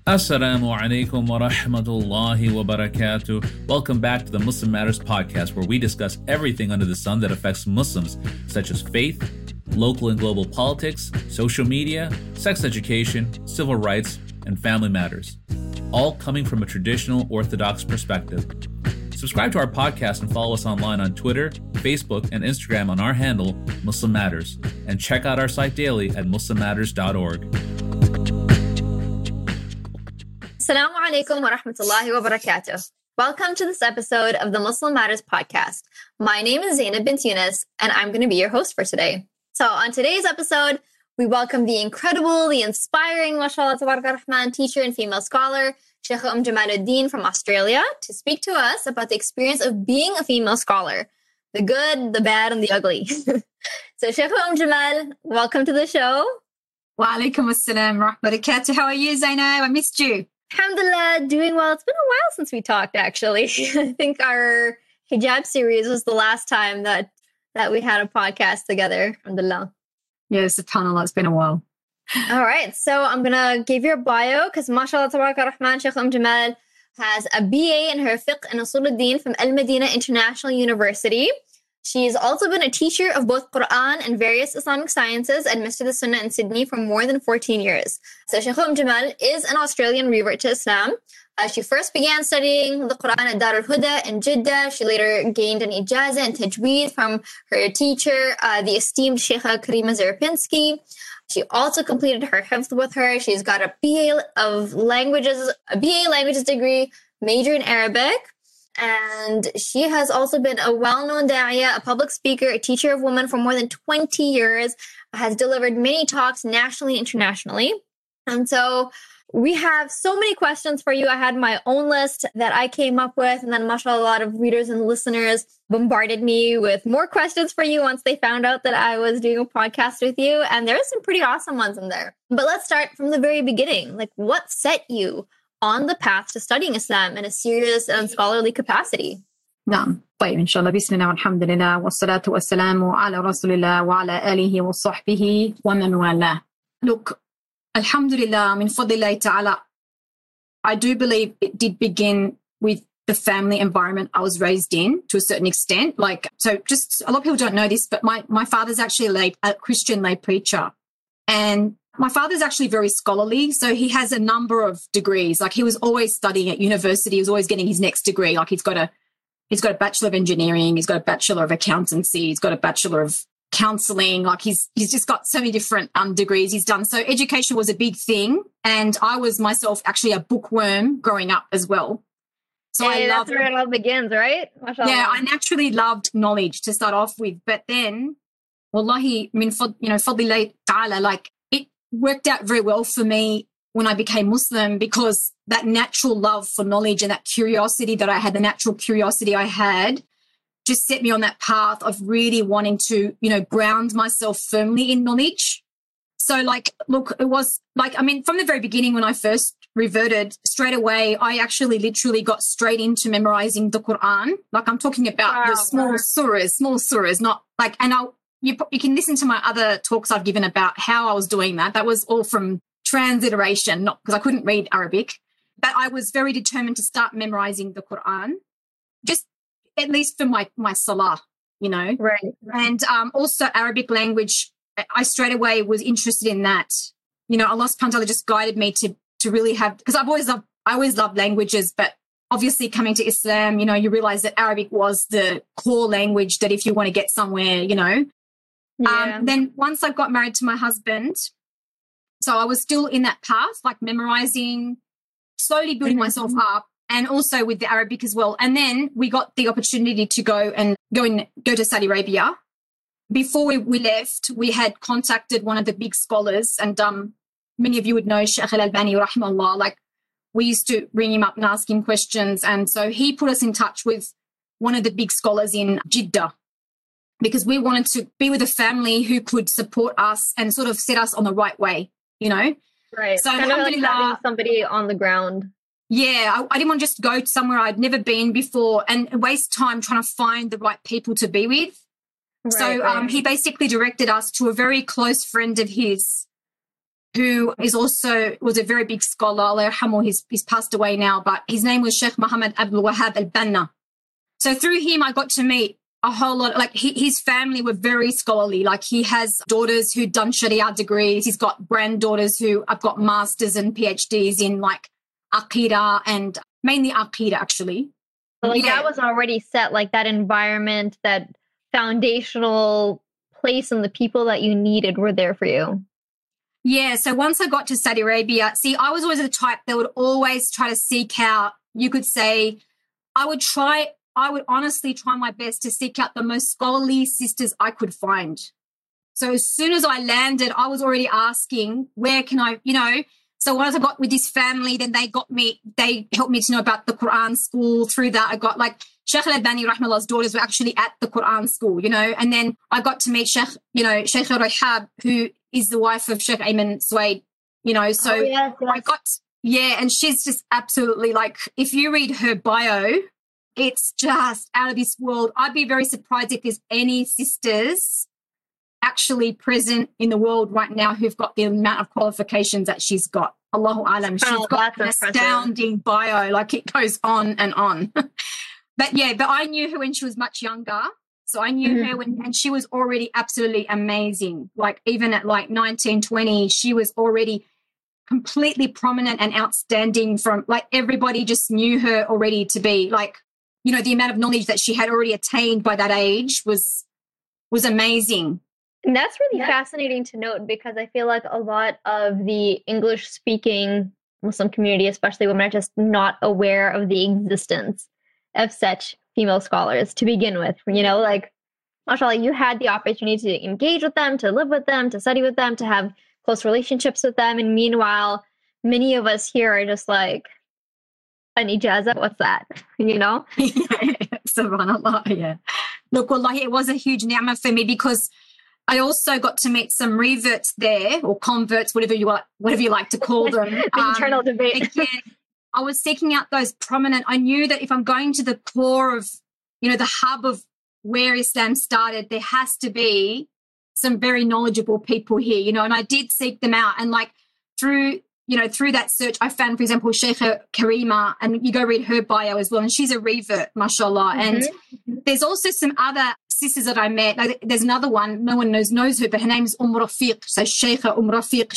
Assalamu alaikum wa rahmatullahi wa barakatuh. Welcome back to the Muslim Matters podcast, where we discuss everything under the sun that affects Muslims, such as faith, local and global politics, social media, sex education, civil rights, and family matters, all coming from a traditional Orthodox perspective. Subscribe to our podcast and follow us online on Twitter, Facebook, and Instagram on our handle, Muslim Matters, and check out our site daily at muslimmatters.org. Assalamu alaikum wa rahmatullahi wa barakatuh. Welcome to this episode of the Muslim Matters podcast. My name is Zainab bint Yunus, and I'm going to be your host for today. So on today's episode, we welcome the incredible, the inspiring, mashallah, tabarak rahman, teacher and female scholar, Sheikh Jamaluddin from Australia, to speak to us about the experience of being a female scholar, the good, the bad, and the ugly. So Sheikh Jamal, welcome to the show. Wa alaikum assalam wa barakatuh. How are you, Zainab? I missed you. Alhamdulillah, doing well. It's been a while since we talked, actually. I think our hijab series was the last time that we had a podcast together. Alhamdulillah. Yes, subhanAllah, it's been a while. All right, so I'm going to give your bio because mashallah, tabaraka rahman, Sheikh Jamal has a BA in her fiqh and usul al-din from Al-Madinah International University. She's also been a teacher of both Quran and various Islamic sciences at Masjid al-Sunnah in Sydney for more than 14 years. So Sheikh Jamal is an Australian revert to Islam. She first began studying the Quran at Darul Huda in Jeddah. She later gained an ijazah and tajweed from her teacher, the esteemed Sheikha Karima Zerpinski. She also completed her hifz with her. She's got a BA languages degree, major in Arabic. And she has also been a well-known da'iyah, a public speaker, a teacher of women for more than 20 years, has delivered many talks nationally and internationally. And so we have so many questions for you. I had my own list that I came up with, and then mashallah, a lot of readers and listeners bombarded me with more questions for you once they found out that I was doing a podcast with you. And there are some pretty awesome ones in there. But let's start from the very beginning. Like, what set you on the path to studying Islam in a serious and scholarly capacity? نعم طيب إن شاء الله بسم الله والحمد لله والصلاة والسلام على رسول الله وعلى آله وصحبه ومن والاه. Look, alhamdulillah, min fadlillahi ta'ala, I do believe it did begin with the family environment I was raised in to a certain extent. So just a lot of people don't know this, but my father's actually a Christian lay preacher. And my father's actually very scholarly, so he has a number of degrees. Like, he was always studying at university. He was always getting his next degree. Like, he's got a Bachelor of Engineering. He's got a Bachelor of Accountancy. He's got a Bachelor of Counselling. Like, he's just got so many different degrees he's done. So education was a big thing, and I was myself actually a bookworm growing up as well. So that's where it all begins, right? Mashallah. Yeah, I naturally loved knowledge to start off with, but then, wallahi, fadlillahi ta'ala, like, worked out very well for me when I became Muslim, because that natural love for knowledge and that curiosity that I had, the natural curiosity I had, just set me on that path of really wanting to, ground myself firmly in knowledge. So, look, it was from the very beginning when I first reverted, straight away, I actually literally got straight into memorizing the Quran. Like, I'm talking about the small surahs, not like, and you can listen to my other talks I've given about how I was doing that. That was all from transliteration, not because I couldn't read Arabic. But I was very determined to start memorizing the Quran, just at least for my salah, Right. And also Arabic language, I straight away was interested in that. Allah subhanahu wa ta'ala just guided me to really have, because I always loved languages, but obviously coming to Islam, you realize that Arabic was the core language that if you want to get somewhere, Yeah. Then once I got married to my husband, so I was still in that path, like memorizing, slowly building myself up, and also with the Arabic as well. And then we got the opportunity to go to Saudi Arabia. Before we left, we had contacted one of the big scholars, and many of you would know Sheikh Al-Albani, rahimahullah. Like, we used to ring him up and ask him questions. And so he put us in touch with one of the big scholars in Jeddah, because we wanted to be with a family who could support us and sort of set us on the right way, Right. So kind of like having somebody on the ground. Yeah, I didn't want to just go to somewhere I'd never been before and waste time trying to find the right people to be with. Right, so he basically directed us to a very close friend of his who was a very big scholar. Allah yarhamu, he's passed away now, but his name was Sheikh Muhammad Abdul Wahab al-Banna. So through him, I got to meet a whole lot. Like his family were very scholarly. Like he has daughters who'd done Sharia degrees. He's got granddaughters who have got masters and PhDs in like Aqidah, and mainly Aqidah actually. So like that was already set, like that environment, that foundational place, and the people that you needed were there for you. Yeah, so once I got to Saudi Arabia, see, I was always the type that would always try to seek out, you could say, I would honestly try my best to seek out the most scholarly sisters I could find. So as soon as I landed, I was already asking, where can I, so once I got with this family, then they helped me to know about the Quran school. Through that, I got like Sheikh Al-Albani, rahmallah's daughters were actually at the Quran school, and then I got to meet Sheikh Al-Rihab, who is the wife of Sheikh Ayman Suwaid, so yes. I got, and she's just absolutely like, if you read her bio, it's just out of this world. I'd be very surprised if there's any sisters actually present in the world right now who've got the amount of qualifications that she's got. Allahu alam. She's got an astounding bio, like it goes on and on. But I knew her when she was much younger. So I knew her and she was already absolutely amazing. Like even at like 19, 20, she was already completely prominent and outstanding. From like everybody just knew her already to be like, the amount of knowledge that she had already attained by that age was amazing. And that's really fascinating to note, because I feel like a lot of the English-speaking Muslim community, especially women, are just not aware of the existence of such female scholars to begin with. Like, mashallah, you had the opportunity to engage with them, to live with them, to study with them, to have close relationships with them. And meanwhile, many of us here are just like, an ijazah, what's that? Subhanallah, yeah. Look, wallahi, it was a huge ni'mah for me, because I also got to meet some reverts there, or converts, whatever you like to call them. The internal debate. Again, I was seeking out those prominent. I knew that if I'm going to the core of, the hub of where Islam started, there has to be some very knowledgeable people here, and I did seek them out. And like through that search, I found, for example, Sheikha Karima, and you go read her bio as well, and she's a revert, mashallah. And there's also some other sisters that I met. Like, there's another one, no one knows her, but her name's Rafiq. So Sheikha Rafiq,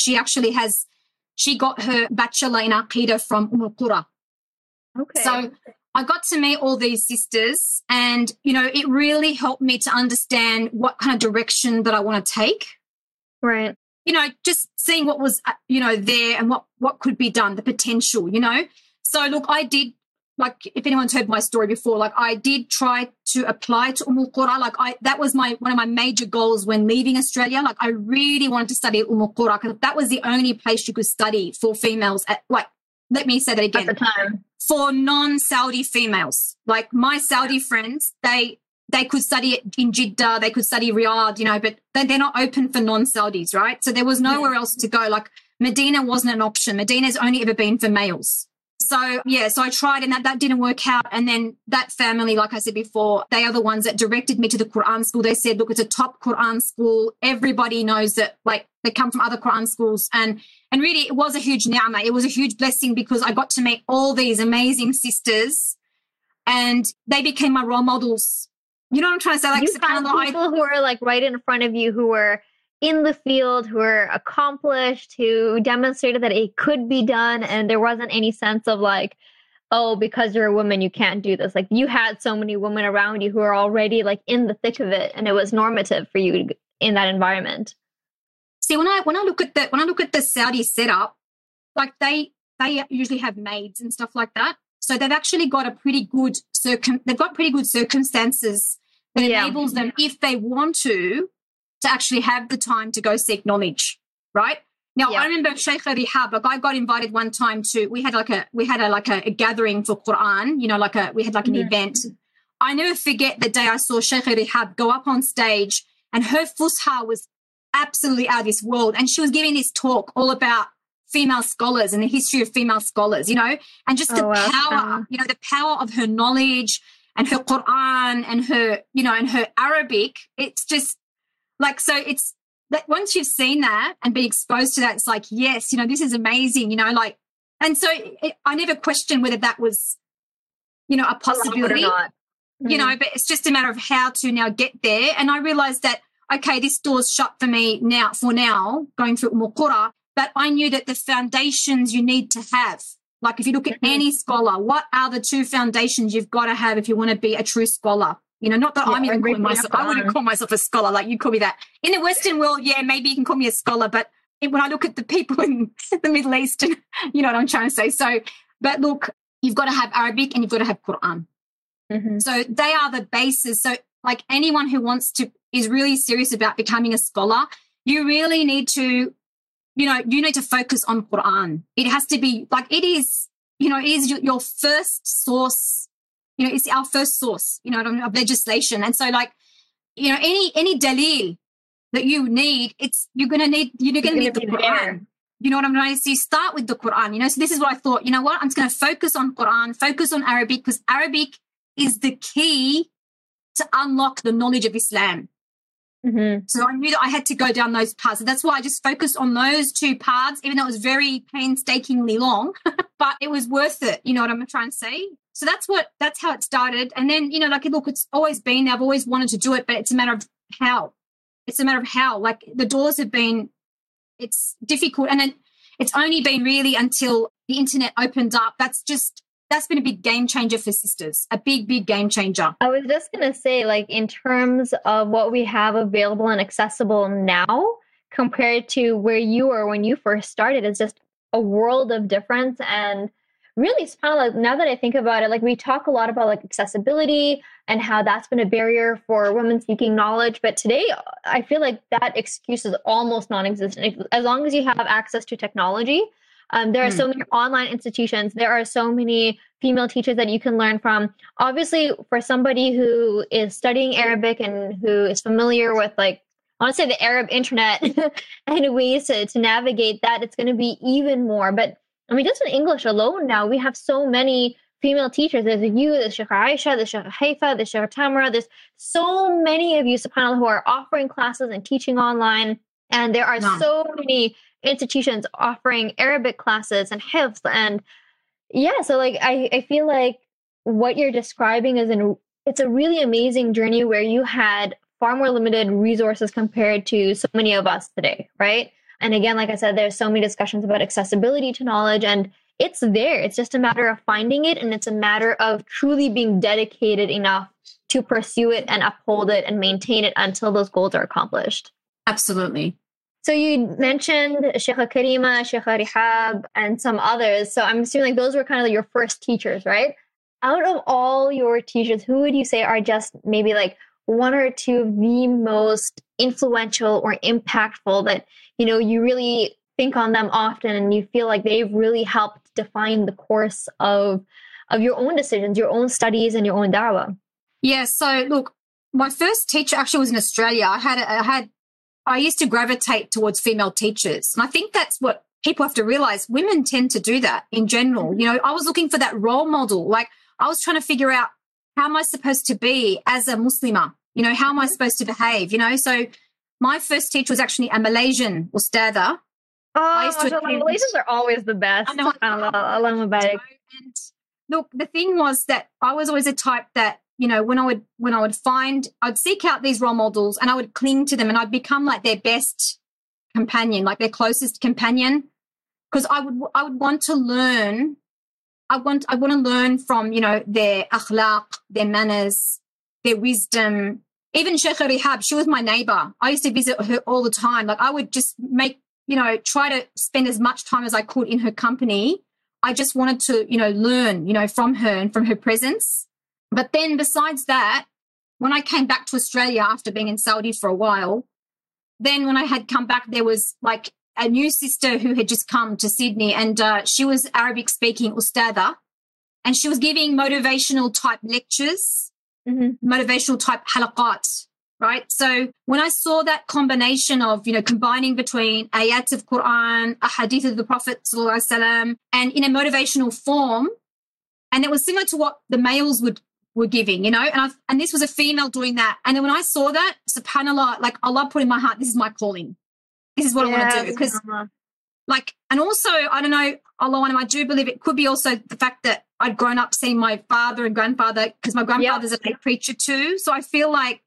she got her bachelor in Aqidah from Qura. Okay. So I got to meet all these sisters, and, it really helped me to understand what kind of direction that I want to take. Right. Just seeing what was, there, and what could be done, the potential, So, look, I did, like, if anyone's heard my story before, like, I did try to apply to Qura. Like, that was one of my major goals when leaving Australia. Like, I really wanted to study at Qura, because that was the only place you could study for females let me say that again. At the time. For non-Saudi females. Like, my Saudi friends, they could study in Jeddah, they could study Riyadh, but they're not open for non-Saudis, right? So there was nowhere else to go. Like, Medina wasn't an option. Medina's only ever been for males. So, so I tried, and that didn't work out. And then that family, like I said before, they are the ones that directed me to the Quran school. They said, look, it's a top Quran school. Everybody knows that, like, they come from other Quran schools. And really, it was a huge ni'mah. It was a huge blessing, because I got to meet all these amazing sisters, and they became my role models. You know what I'm trying to say? Like, you found people who are like right in front of you, who were in the field, who were accomplished, who demonstrated that it could be done, and there wasn't any sense of like, oh, because you're a woman, you can't do this. Like, you had so many women around you who are already like in the thick of it, and it was normative for you in that environment. See, when I look at the Saudi setup, like they usually have maids and stuff like that. So they've actually got pretty good circumstances that enables them, if they want to actually have the time to go seek knowledge, right? Now, I remember Sheikh Rihab, like, I got invited one time we had a gathering for Quran, we had an event. I never forget the day I saw Sheikh Rihab go up on stage, and her fusha was absolutely out of this world. And she was giving this talk all about female scholars and the history of female scholars, and just the power, the power of her knowledge and her Quran and her, and her Arabic. It's just like, so it's, that once you've seen that and been exposed to that, it's like, yes, this is amazing, like, and so I never questioned whether that was, a possibility, or not. But it's just a matter of how to now get there. And I realized that, okay, this door's shut for me now, going through Qura, but I knew that the foundations you need to have, like if you look at any scholar, what are the 2 foundations you've got to have if you want to be a true scholar? Not that I'm even calling myself, I wouldn't call myself a scholar, like you call me that. In the Western world, yeah, maybe you can call me a scholar, but when I look at the people in the Middle East, and you know what I'm trying to say. So, but look, you've got to have Arabic and you've got to have Quran. So they are the bases. So like anyone who is really serious about becoming a scholar, you really need to, you need to focus on Quran. It has to be like, it is your first source, it's our first source, of legislation. And so like, any dalil that you need, you're going to need the Quran. You know what I'm trying to say? So you start with the Quran, so this is what I thought, I'm just going to focus on Quran, focus on Arabic, because Arabic is the key to unlock the knowledge of Islam. So I knew that I had to go down those paths. So that's why I just focused on those 2 paths, even though it was very painstakingly long, but it was worth it. You know what I'm trying to say? So that's how it started. And then, look, it's always been there. I've always wanted to do it, but it's a matter of how. Like the doors have been, it's difficult. And then it's only been really until the internet opened up. That's been a big game changer for sisters, a big, big game changer. I was just going to say, like, in terms of what we have available and accessible now compared to where you were when you first started, is just a world of difference. And really, it's kind of like, now that I think about it, like we talk a lot about like accessibility and how that's been a barrier for women seeking knowledge. But today, I feel like that excuse is almost non-existent. As long as you have access to technology, there are so many online institutions. There are so many female teachers that you can learn from. Obviously, for somebody who is studying Arabic and who is familiar with, like, I want to say the Arab internet and ways to navigate that, it's going to be even more. But I mean, just in English alone now, we have so many female teachers. There's you, there's Sheikh Aisha, there's Sheikh Haifa, there's Sheikh Tamara. There's so many of you, subhanAllah, who are offering classes and teaching online. And there are so many institutions offering Arabic classes and hifz. And yeah, so like, I feel like what you're describing it's a really amazing journey where you had far more limited resources compared to so many of us today, right? And again, like I said, there's so many discussions about accessibility to knowledge, and it's there. It's just a matter of finding it, and it's a matter of truly being dedicated enough to pursue it and uphold it and maintain it until those goals are accomplished. Absolutely. So you mentioned Sheikha Karima, Sheikha Rihab, and some others. So I'm assuming like those were kind of like your first teachers, right? Out of all your teachers, who would you say are just maybe like one or two of the most influential or impactful that, you really think on them often and you feel like they've really helped define the course of your own decisions, your own studies, and your own da'wah? Yeah. So look, my first teacher actually was in Australia. I used to gravitate towards female teachers. And I think that's what people have to realize. Women tend to do that in general. I was looking for that role model. Like I was trying to figure out, how am I supposed to be as a Muslimah? How am I supposed to behave? So my first teacher was actually a Malaysian ustadha. Oh, Malaysians are always the best. I know. And look, the thing was that I was always a type that, when I would I'd seek out these role models and I would cling to them and I'd become like their best companion, like their closest companion. Because I would want to learn. I want to learn from, their akhlaq, their manners, their wisdom. Even Sheikha Rihab, she was my neighbor. I used to visit her all the time. Like I would just try to spend as much time as I could in her company. I just wanted to, learn, from her and from her presence. But then besides that, when I came back to Australia after being in Saudi for a while, then when I had come back, there was like a new sister who had just come to Sydney, and she was Arabic speaking ustadha, and she was giving motivational type lectures, motivational type halaqat, right? So when I saw that combination of, combining between ayats of Quran, a hadith of the Prophet sallallahu alaihi wasallam, and in a motivational form, and it was similar to what the males would were giving, you know, and this was a female doing that. And then when I saw that, subhanAllah, like Allah put in my heart, this is my calling. This is what I want to do. Because like, and also, I don't know, Allah, I do believe it could be also the fact that I'd grown up seeing my father and grandfather, because my grandfather's a late preacher too. So I feel like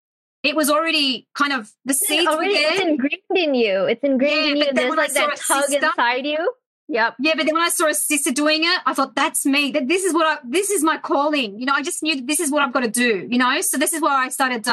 it was already kind of the seeds were there. It's ingrained in you. It's ingrained in you. There's like that tug inside you. Yep. Yeah, but then when I saw a sister doing it, I thought, that's me. That this is my calling. You know, I just knew that this is what I've got to do, you know? So this is where I started,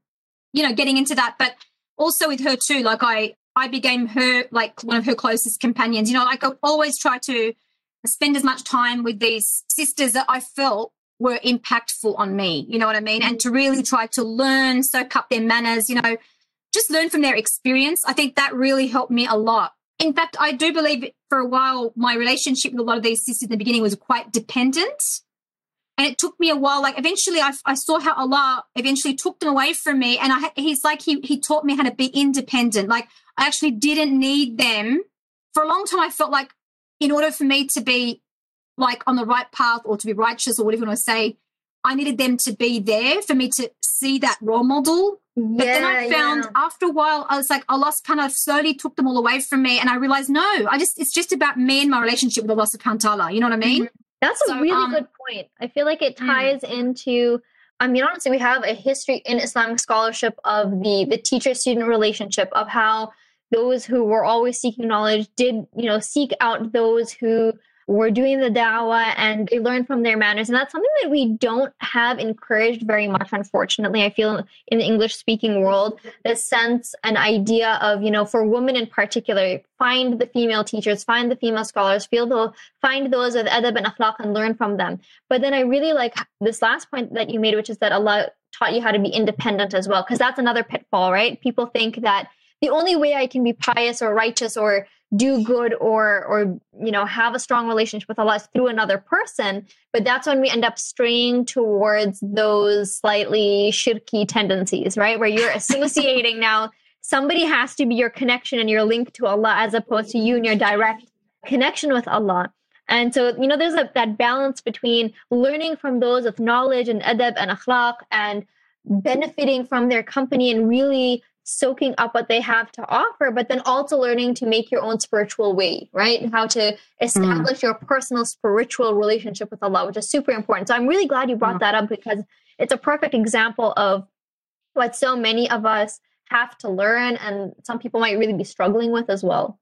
you know, getting into that. But also with her too, like I became her, like one of her closest companions. You know, like I always try to spend as much time with these sisters that I felt were impactful on me, you know what I mean? And to really try to learn, soak up their manners, you know, just learn from their experience. I think that really helped me a lot. In fact, I do believe for a while my relationship with a lot of these sisters in the beginning was quite dependent. And it took me a while. Like eventually I saw how Allah eventually took them away from me. And he's like, he taught me how to be independent. Like I actually didn't need them. For a long time, I felt like in order for me to be like on the right path or to be righteous or whatever you want to say, I needed them to be there for me to see that role model. But then I found after a while, I was like, Allah subhanahu wa ta'ala slowly took them all away from me. And I realized, no, it's just about me and my relationship with Allah subhanahu wa ta'ala. You know what I mean? That's a really good point. I feel like it ties into, I mean, honestly, we have a history in Islamic scholarship of the teacher-student relationship, of how those who were always seeking knowledge did, you know, seek out those who were doing the da'wah, and they learned from their manners. And that's something that we don't have encouraged very much, unfortunately. I feel in the English-speaking world, the sense, an idea of, you know, for women in particular, find the female teachers, find the female scholars, find those with adab and akhlaq and learn from them. But then I really like this last point that you made, which is that Allah taught you how to be independent as well, because that's another pitfall, right? People think that the only way I can be pious or righteous or do good or you know, have a strong relationship with Allah is through another person. But that's when we end up straying towards those slightly shirky tendencies, right? Where you're associating now, somebody has to be your connection and your link to Allah as opposed to you and your direct connection with Allah. And so, you know, there's that balance between learning from those with knowledge and adab and akhlaq and benefiting from their company and really soaking up what they have to offer, but then also learning to make your own spiritual way, right? How to establish your personal spiritual relationship with Allah, which is super important. So I'm really glad you brought that up, because it's a perfect example of what so many of us have to learn, and some people might really be struggling with as well.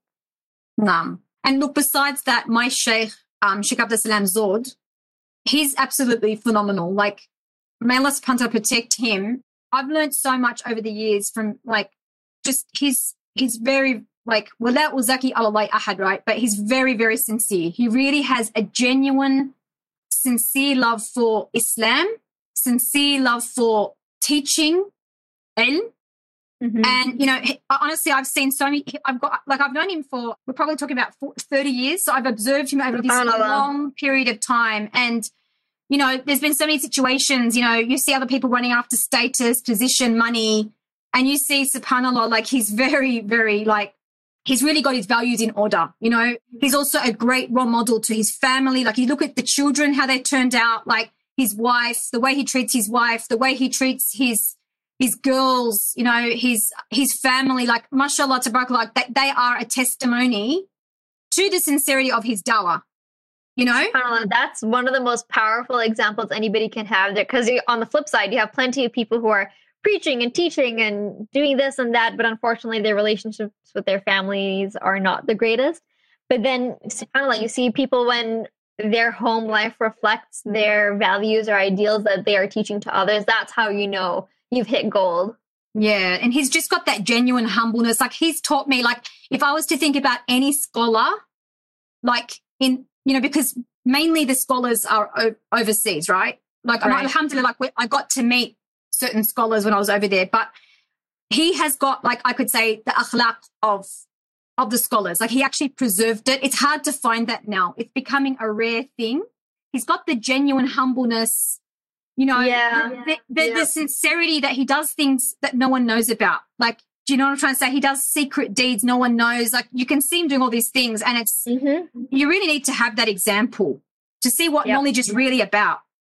And look, besides that, my Sheikh, Sheikh Abdul Salam Zod, he's absolutely phenomenal. Like, may Allah subhanahu wa ta'ala protect him. I've learned so much over the years from like just he's very like wala uzaki Allah ahad, right? But he's very, very sincere. He really has a genuine, sincere love for Islam, sincere love for teaching ilm. And, you know, honestly, I've seen so many, I've known him for, we're probably talking about 30 years. So I've observed him over this long period of time. And, you know, there's been so many situations, you know, you see other people running after status, position, money, and you see, subhanAllah, like he's very, very, like, he's really got his values in order, you know. He's also a great role model to his family. Like, you look at the children, how they turned out, like his wife, the way he treats his wife, the way he treats his girls, you know, his family, like, mashallah, tabarakallah, like they are a testimony to the sincerity of his dawah. You know, that's one of the most powerful examples anybody can have there. Because on the flip side, you have plenty of people who are preaching and teaching and doing this and that, but unfortunately their relationships with their families are not the greatest. But then subhanAllah, you see people when their home life reflects their values or ideals that they are teaching to others. That's how you know you've hit gold. Yeah. And he's just got that genuine humbleness. Like, he's taught me, like, if I was to think about any scholar, like in, you know, because mainly the scholars are overseas, right? Like, right. Alhamdulillah, like I got to meet certain scholars when I was over there, but he has got, like, I could say the akhlaq of the scholars. Like, he actually preserved it. It's hard to find that now. It's becoming a rare thing. He's got the genuine humbleness, you know, the sincerity that he does things that no one knows about. Like, do you know what I'm trying to say? He does secret deeds no one knows. Like, you can see him doing all these things, and it's you really need to have that example to see what knowledge is really about.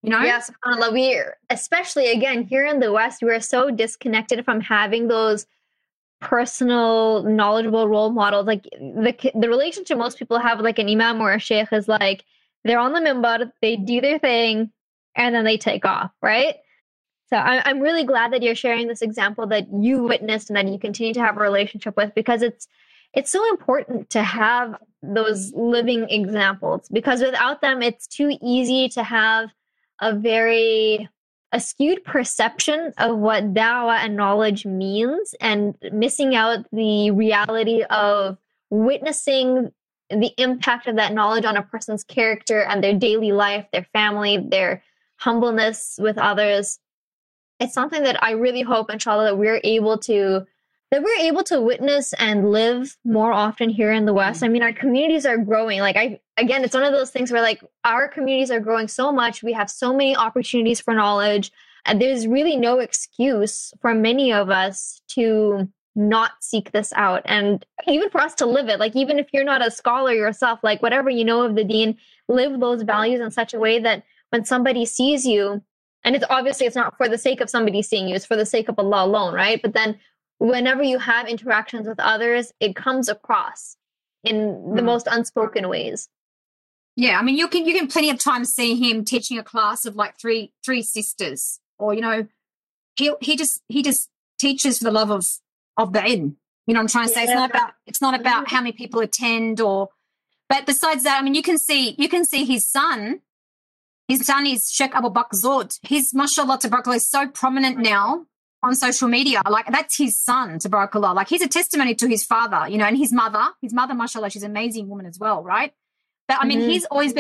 you know? Yeah, subhanAllah, especially again here in the West, we're so disconnected from having those personal, knowledgeable role models. Like the relationship most people have with like an imam or a sheikh is like they're on the minbar, they do their thing, and then they take off, right? So I'm really glad that you're sharing this example that you witnessed and that you continue to have a relationship with, because it's so important to have those living examples, because without them, it's too easy to have a very skewed perception of what da'wah and knowledge means, and missing out the reality of witnessing the impact of that knowledge on a person's character and their daily life, their family, their humbleness with others. It's something that I really hope, inshallah, that we're able to witness and live more often here in the West. I mean, our communities are growing. Like again, it's one of those things where like our communities are growing so much. We have so many opportunities for knowledge, and there's really no excuse for many of us to not seek this out. And even for us to live it, like even if you're not a scholar yourself, like whatever you know of the deen, live those values in such a way that when somebody sees you, and it's not for the sake of somebody seeing you, it's for the sake of Allah alone, right? But then whenever you have interactions with others, it comes across in the most unspoken ways. Yeah, I mean, you can plenty of times see him teaching a class of like three sisters, or you know, he just teaches for the love of the ilm. You know what I'm trying to say? It's not about how many people attend, but besides that, I mean, you can see his son. His son is Sheikh Abu Bakr Zod. His mashallah tabarakallah is so prominent now on social media. Like that's his son, tabarakallah. Like he's a testimony to his father, you know, and his mother, mashallah, she's an amazing woman as well, right? But I mean, he's always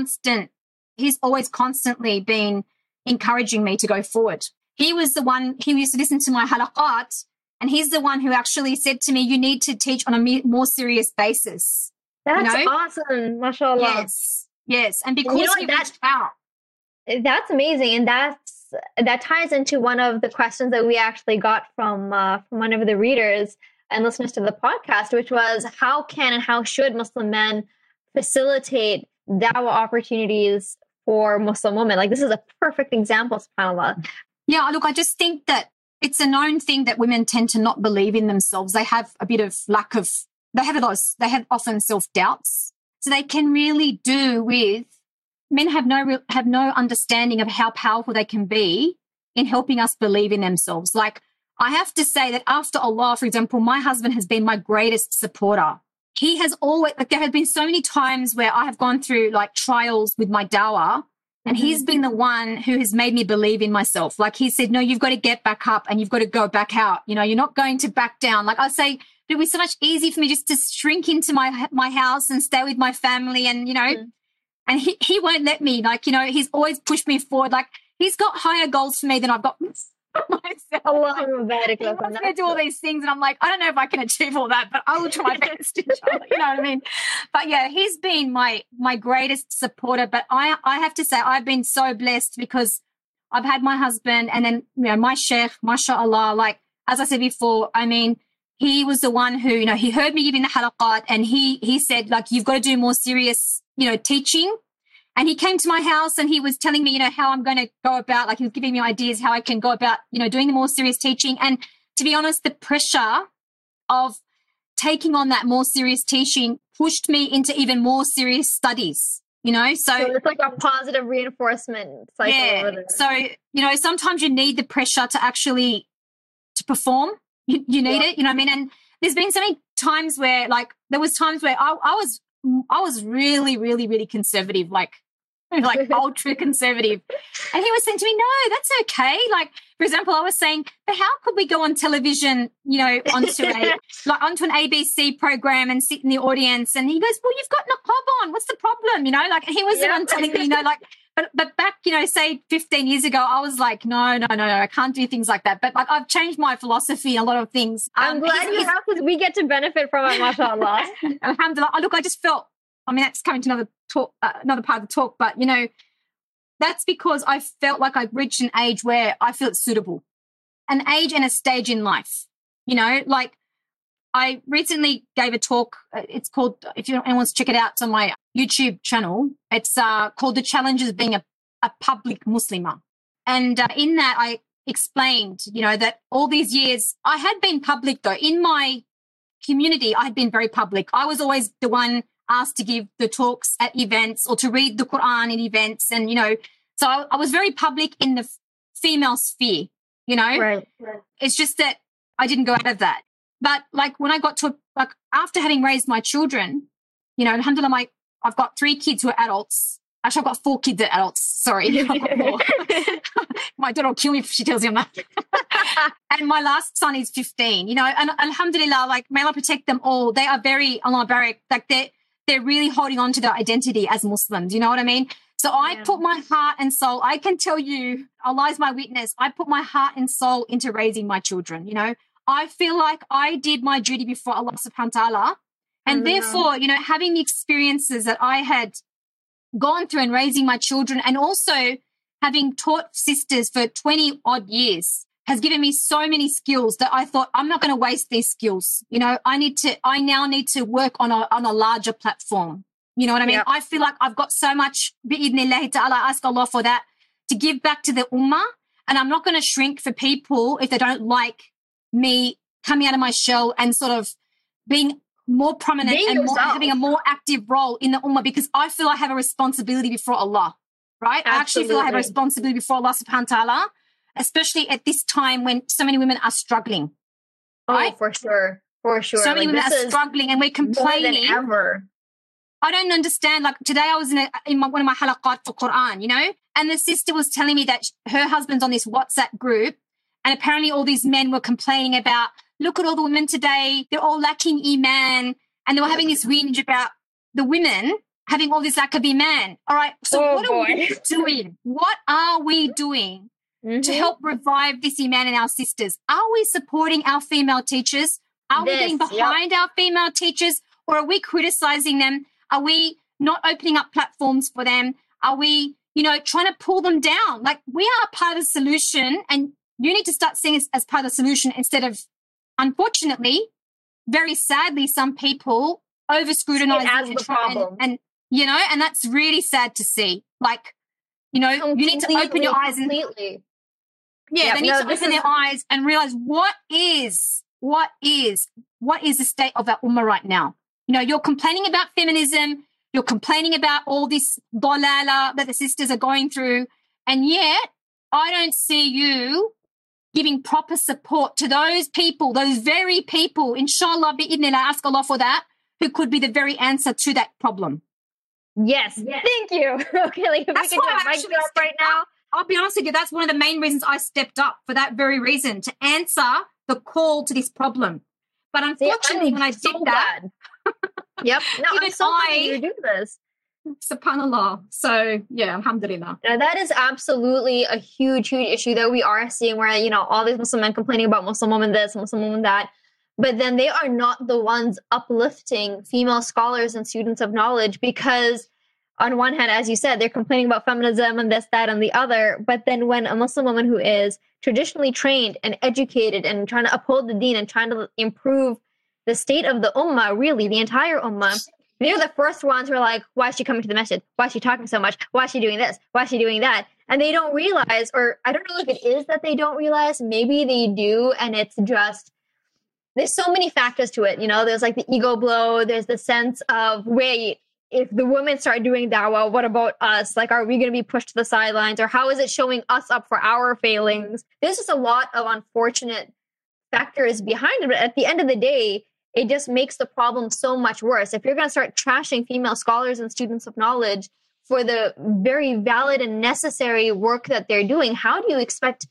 constantly been encouraging me to go forward. He was the one who used to listen to my halaqat, and he's the one who actually said to me, you need to teach on a more serious basis. That's awesome, mashallah. Yes. And because he reached out. That's amazing. And that ties into one of the questions that we actually got from one of the readers and listeners to the podcast, which was how can and how should Muslim men facilitate da'wah opportunities for Muslim women? Like this is a perfect example, subhanAllah. Yeah, look, I just think that it's a known thing that women tend to not believe in themselves. They have a bit of they have often self-doubts. So they can really do with, men have no understanding of how powerful they can be in helping us believe in themselves. Like I have to say that after Allah, for example, my husband has been my greatest supporter. He has always, like there have been so many times where I have gone through like trials with my dawah, and he's been the one who has made me believe in myself. Like he said, no, you've got to get back up and you've got to go back out. You know, you're not going to back down. Like I say, it would be so much easier for me just to shrink into my house and stay with my family, and, you know, and he won't let me. Like, you know, he's always pushed me forward. Like he's got higher goals for me than I've got myself. Allahumma barik He wants me to do all these things, and I'm like, I don't know if I can achieve all that, but I will try my best. You know what I mean? But yeah, he's been my greatest supporter. But I have to say, I've been so blessed because I've had my husband, and then, you know, my sheikh, mashallah, like as I said before, I mean, he was the one who, you know, he heard me giving the halaqat, and he said, like, you've got to do more serious, you know, teaching. And he came to my house and he was telling me, you know, how I'm going to go about, like he was giving me ideas how I can go about, you know, doing the more serious teaching. And to be honest, the pressure of taking on that more serious teaching pushed me into even more serious studies, you know. So it's like a positive reinforcement cycle. Yeah. So, you know, sometimes you need the pressure to actually to perform. You need it, you know what I mean? And there's been so many times where, like, there was times where I was really, really, really conservative, like ultra conservative. And he was saying to me, no, that's okay. Like, for example, I was saying, but how could we go on television, you know, onto an ABC program and sit in the audience? And he goes, well, you've got niqab on. What's the problem? You know, like, he was the one telling me, you know, like, but back, you know, say 15 years ago, I was like, no, I can't do things like that. But like, I've changed my philosophy in a lot of things. I'm glad you have, because we get to benefit from it, mashallah. Alhamdulillah. Look, I just felt, I mean, that's coming to another part of the talk, but, you know, that's because I felt like I'd reached an age where I feel it's suitable, an age and a stage in life, you know, like I recently gave a talk. It's called, if anyone wants to check it out, it's on my YouTube channel. It's called The Challenges of Being a a public Muslimah. And in that, I explained, that all these years I had been public though. In my community, I had been very public. I was always the one asked to give the talks at events or to read the Quran in events. And, so I was very public in the female sphere, Right. It's just that I didn't go out of that. But like when I got to, after having raised my children, alhamdulillah, I've got 3 kids who are adults. Actually, I've got 4 kids that are adults. Sorry. My daughter will kill me if she tells me I'm not. And my last son is 15, and alhamdulillah, like, may Allah protect them all. They are very, Allah barak, like they're really holding on to their identity as Muslims. You know what I mean? So I put my heart and soul, I can tell you, Allah is my witness, I put my heart and soul into raising my children. I feel like I did my duty before Allah subhanahu wa ta'ala. And therefore, having the experiences that I had gone through in raising my children, and also having taught sisters for 20 odd years, has given me so many skills that I thought, I'm not going to waste these skills. I now need to work on a larger platform. You know what I mean? Yep. I feel like I've got so much, bi'idhnillahi ta'ala, I ask Allah for that, to give back to the ummah. And I'm not going to shrink for people if they don't like me coming out of my shell and sort of being more prominent and having a more active role in the ummah, because I feel I have a responsibility before Allah, right? Absolutely. I actually feel I have a responsibility before Allah subhanahu wa ta'ala, especially at this time when so many women are struggling. Right? Oh, for sure. For sure. So many women are struggling and we're complaining. More than ever. I don't understand. Like today I was in one of my halaqat for Quran, and the sister was telling me that her husband's on this WhatsApp group, and apparently all these men were complaining about, look at all the women today, they're all lacking iman, and they were having this whinge about the women having all this lack of iman. All right, so what are we doing? What are we doing to help revive this iman in our sisters? Are we supporting our female teachers? Are we getting behind our female teachers, or are we criticizing them? Are we not opening up platforms for them? Are we, trying to pull them down? Like, we are part of the solution, and you need to start seeing us as part of the solution instead of, unfortunately, very sadly, some people over scrutinize the problem. And that's really sad to see. Like, you need to open your eyes and they need to open their eyes and realize what is the state of our ummah right now. You're complaining about feminism, you're complaining about all this dalala that the sisters are going through, and yet I don't see you giving proper support to those people, those very people, inshallah, bi'idhnillah, ask Allah for that, who could be the very answer to that problem. Yes. Thank you. Okay, like if that's we can do a mic drop right now. I'll be honest with you, that's one of the main reasons I stepped up, for that very reason, to answer the call to this problem. But unfortunately, when I did that... Yep. No, I'm so glad you do this. SubhanAllah. So, yeah, alhamdulillah. Now, that is absolutely a huge, huge issue that we are seeing, where, all these Muslim men complaining about Muslim women this, Muslim women that, but then they are not the ones uplifting female scholars and students of knowledge, because on one hand, as you said, they're complaining about feminism and this, that, and the other. But then when a Muslim woman who is traditionally trained and educated and trying to uphold the deen and trying to improve the state of the ummah, really, the entire ummah, they're the first ones who are like, why is she coming to the masjid? Why is she talking so much? Why is she doing this? Why is she doing that? And they don't realize, or I don't know if it is that they don't realize, maybe they do, and it's just, there's so many factors to it. There's like the ego blow, there's the sense of, wait, if the women start doing dawah, what about us? Like, are we going to be pushed to the sidelines? Or how is it showing us up for our failings? There's just a lot of unfortunate factors behind it. But at the end of the day, it just makes the problem so much worse. If you're going to start trashing female scholars and students of knowledge for the very valid and necessary work that they're doing, how do you expect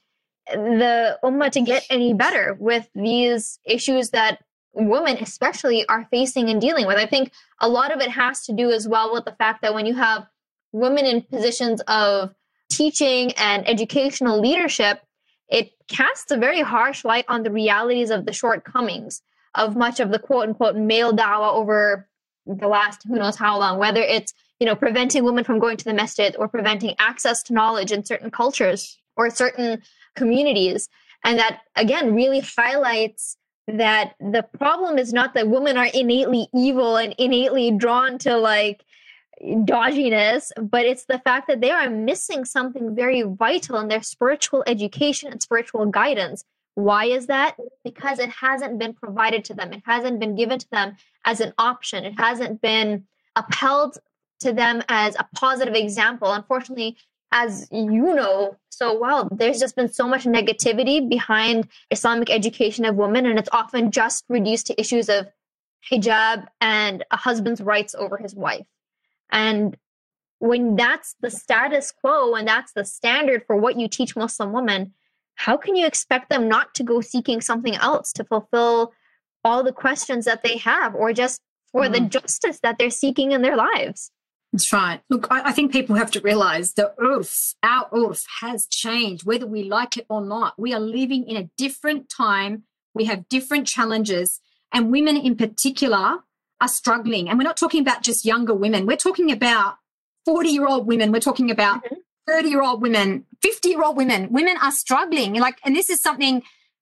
the ummah to get any better with these issues that women especially are facing and dealing with? I think a lot of it has to do as well with the fact that when you have women in positions of teaching and educational leadership, it casts a very harsh light on the realities of the shortcomings of much of the quote-unquote male dawah over the last who knows how long, whether it's, preventing women from going to the masjid or preventing access to knowledge in certain cultures or certain communities. And that, again, really highlights that the problem is not that women are innately evil and innately drawn to, like, dodginess, but it's the fact that they are missing something very vital in their spiritual education and spiritual guidance. Why is that? Because it hasn't been provided to them. It hasn't been given to them as an option. It hasn't been upheld to them as a positive example. Unfortunately, as you know so well, there's just been so much negativity behind Islamic education of women, and it's often just reduced to issues of hijab and a husband's rights over his wife. And when that's the status quo and that's the standard for what you teach Muslim women, how can you expect them not to go seeking something else to fulfill all the questions that they have, or just for the justice that they're seeking in their lives? That's right. Look, I think people have to realize the our urf has changed, whether we like it or not. We are living in a different time. We have different challenges, and women in particular are struggling. And we're not talking about just younger women. We're talking about 40-year-old women. We're talking about 30-year-old women, 50-year-old women. Women are struggling. And this is something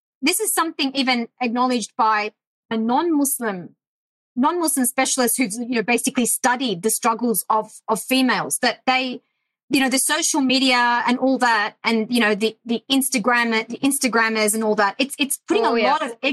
even acknowledged by a non-Muslim specialist who's, basically studied the struggles of females, that they, the social media and all that, and, the Instagrammers and all that, it's putting a lot of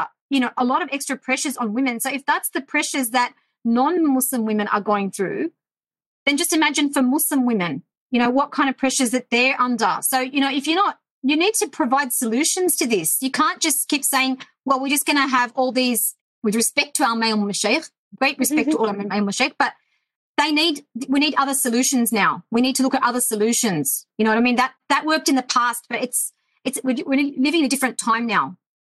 extra pressures on women. So if that's the pressures that non-Muslim women are going through, then just imagine for Muslim women, what kind of pressures that they're under. So, if you're not, you need to provide solutions to this. You can't just keep saying, well, we're just going to have all these, with respect to our male mashaykh, great respect to all our male mashaykh, but we need other solutions now. We need to look at other solutions. You know what I mean? That worked in the past, but we're living in a different time now.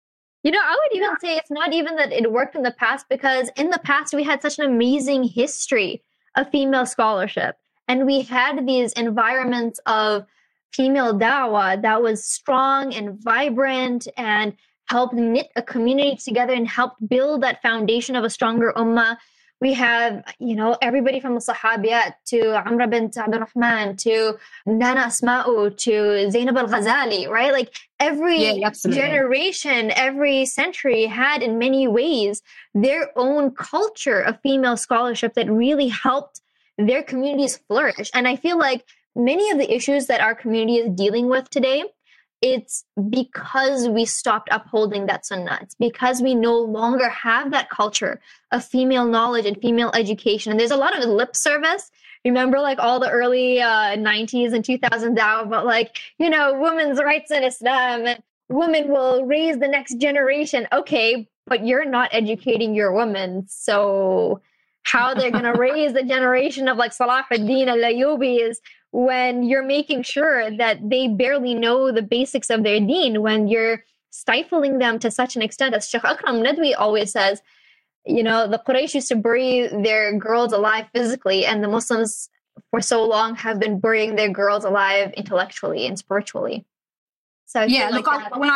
I would even say it's not even that it worked in the past, because in the past we had such an amazing history of female scholarship, and we had these environments of female da'wah that was strong and vibrant and helped knit a community together and helped build that foundation of a stronger ummah. We have, everybody from the Sahabiyat to Amra bint Abdul Rahman to Nana Asma'u to Zainab al-Ghazali, right? Like every generation, every century had in many ways their own culture of female scholarship that really helped their communities flourish. And I feel like many of the issues that our community is dealing with today, it's because we stopped upholding that sunnah. It's because we no longer have that culture of female knowledge and female education. And there's a lot of lip service. Remember, like all the early 90s and 2000s out about women's rights in Islam, and women will raise the next generation. Okay, but you're not educating your women. So how they're going to raise the generation of like Salahuddin al-Ayyubi is when you're making sure that they barely know the basics of their deen, when you're stifling them to such an extent. As Sheikh Akram Nadwi always says, the Quraysh used to bury their girls alive physically, and the Muslims for so long have been burying their girls alive intellectually and spiritually. So when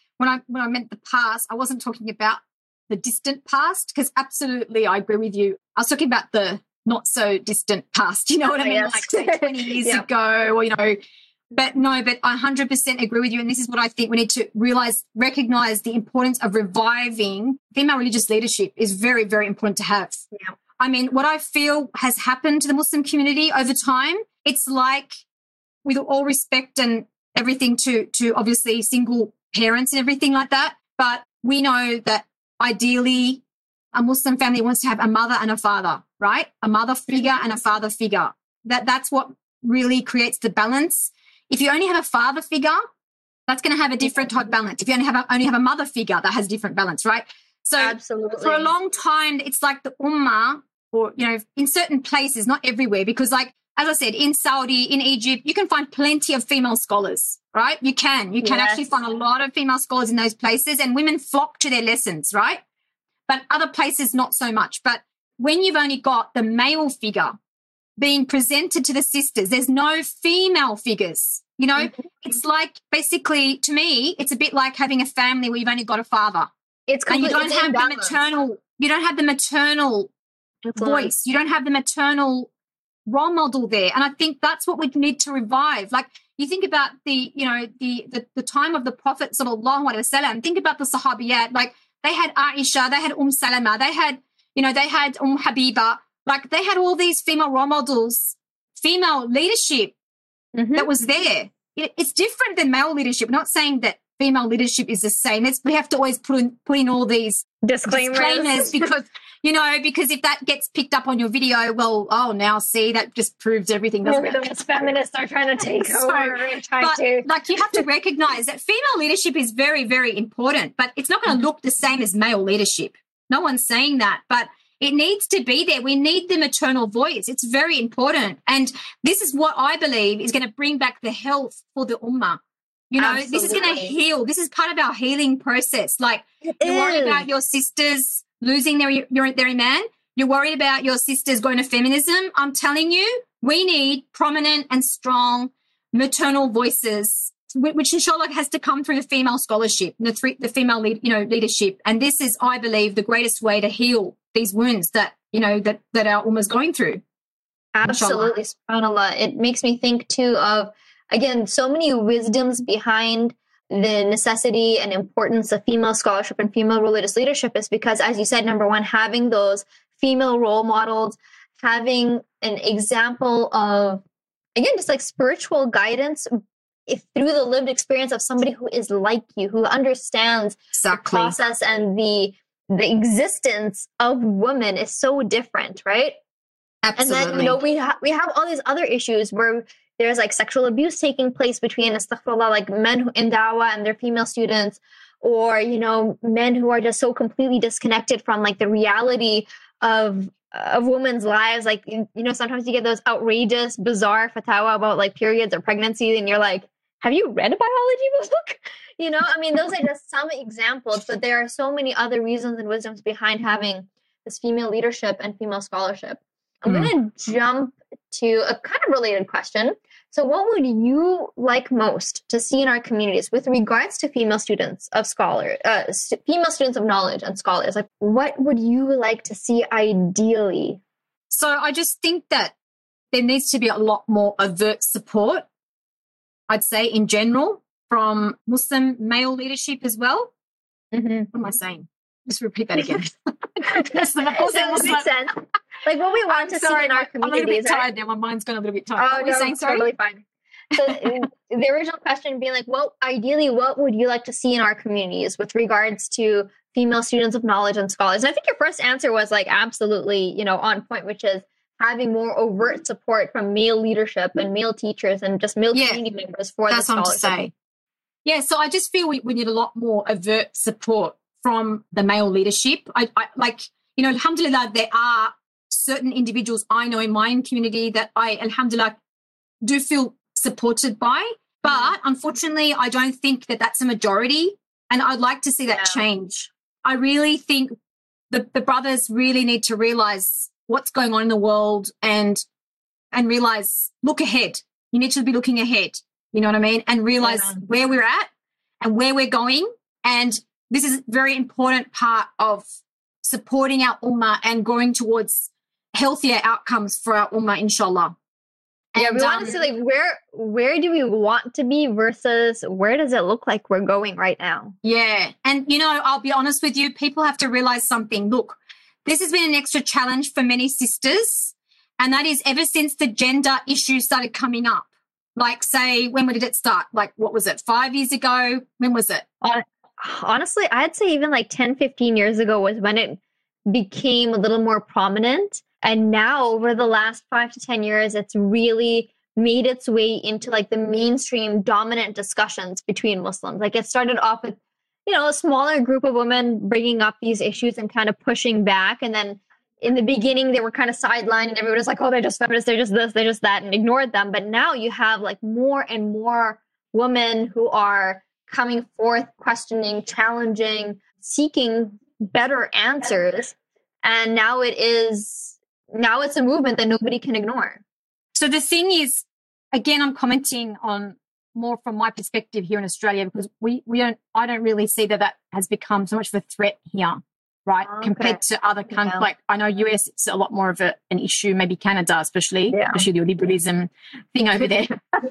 I meant the past, I wasn't talking about the distant past, because absolutely I agree with you. I was talking about the not so distant past, you know what I mean? Yes. Like say 20 years ago, or, but I 100% agree with you. And this is what I think we need to recognize the importance of reviving female religious leadership is very, very important to have. Yeah. I mean, what I feel has happened to the Muslim community over time, it's like, with all respect and everything to obviously single parents and everything like that, but we know that ideally a Muslim family wants to have a mother and a father, right? A mother figure and a father figure. That's what really creates the balance. If you only have a father figure, that's going to have a different type of balance. If you only have a mother figure, that has a different balance, right? So absolutely. For a long time, it's like the ummah, or, in certain places, not everywhere, because like, as I said, in Saudi, in Egypt, you can find plenty of female scholars, right? You can actually find a lot of female scholars in those places, and women flock to their lessons, right? But other places, not so much. But when you've only got the male figure being presented to the sisters, there's no female figures, It's like, basically, to me, it's a bit like having a family where you've only got a father. And you don't have the maternal voice. You don't have the maternal role model there. And I think that's what we need to revive. Like, you think about the time of the Prophet sallallahu alaihi wasallam. Think about the Sahabiyat. Like, they had Aisha, they had Salama, they had Habiba. Like they had all these female role models, female leadership that was there. It's different than male leadership. Not saying that female leadership is the same. We have to always put in all these disclaimers because, because if that gets picked up on your video, well, now see, that just proves everything. Those feminists are trying to take over and like you have to recognize that female leadership is very, very important, but it's not going to look the same as male leadership. No one's saying that, but it needs to be there. We need the maternal voice. It's very important. And this is what I believe is going to bring back the health for the ummah. Absolutely. This is going to heal. This is part of our healing process. Like you're worried about your sisters losing their man. You're worried about your sisters going to feminism. I'm telling you, we need prominent and strong maternal voices, which inshallah has to come through the female scholarship, the female leadership. And this is, I believe, the greatest way to heal these wounds that our ummah's going through. Absolutely, subhanAllah. It makes me think too of, again, so many wisdoms behind the necessity and importance of female scholarship and female religious leadership is because, as you said, number one, having those female role models, having an example of, again, just like spiritual guidance through the lived experience of somebody who is like you, who understands the process and the existence of women is so different, right? Absolutely. And then, we have all these other issues where there's like sexual abuse taking place between, astaghfirullah, like men in da'wah and their female students, or, men who are just so completely disconnected from like the reality of women's lives. Like, sometimes you get those outrageous, bizarre fatwa about like periods or pregnancy, and you're like, have you read a biology book? Those are just some examples, but there are so many other reasons and wisdoms behind having this female leadership and female scholarship. I'm going to jump to a kind of related question. So what would you like most to see in our communities with regards to female students of female students of knowledge and scholars? Like, what would you like to see ideally? So I just think that there needs to be a lot more overt support, I'd say, in general, from Muslim male leadership as well. Mm-hmm. What am I saying? Just repeat that again. That makes sense. Like what we want to see in our communities. I'm a little bit tired now. My mind's gone a little bit tired. Oh, what were you saying? Sorry? Totally fine. So the original question being like, well, ideally, what would you like to see in our communities with regards to female students of knowledge and scholars? And I think your first answer was like absolutely, on point, which is having more overt support from male leadership and male teachers and just male community members for the scholarship. That's what I'm to say. Yeah, so I just feel we need a lot more overt support from the male leadership. I alhamdulillah, there are certain individuals I know in my community that I, alhamdulillah, do feel supported by. But unfortunately, I don't think that that's a majority. And I'd like to see that change. I really think the brothers really need to realize what's going on in the world and realize, look ahead. You need to be looking ahead. You know what I mean? And realize where we're at and where we're going. And this is a very important part of supporting our ummah and going towards healthier outcomes for our ummah, inshallah. Yeah, we want to see like where do we want to be versus where does it look like we're going right now? Yeah. And, I'll be honest with you, people have to realize something. Look, this has been an extra challenge for many sisters, and that is ever since the gender issue started coming up. Like, say, when did it start? Like, what was it, 5 years ago? When was it? Honestly, I'd say even like 10, 15 years ago was when it became a little more prominent. And now over the last 5 to 10 years, it's really made its way into like the mainstream dominant discussions between Muslims. Like it started off with, a smaller group of women bringing up these issues and kind of pushing back. And then in the beginning, they were kind of sidelined and everyone was like, oh, they're just feminists, they're just this, they're just that, and ignored them. But now you have like more and more women who are coming forth, questioning, challenging, seeking better answers. And now it's a movement that nobody can ignore. So the thing is, again, I'm commenting on more from my perspective here in Australia, because I don't really see that has become so much of a threat here, right? Okay. Compared to other countries. Like I know US, it's a lot more of an issue, maybe Canada, especially the liberalism thing over there.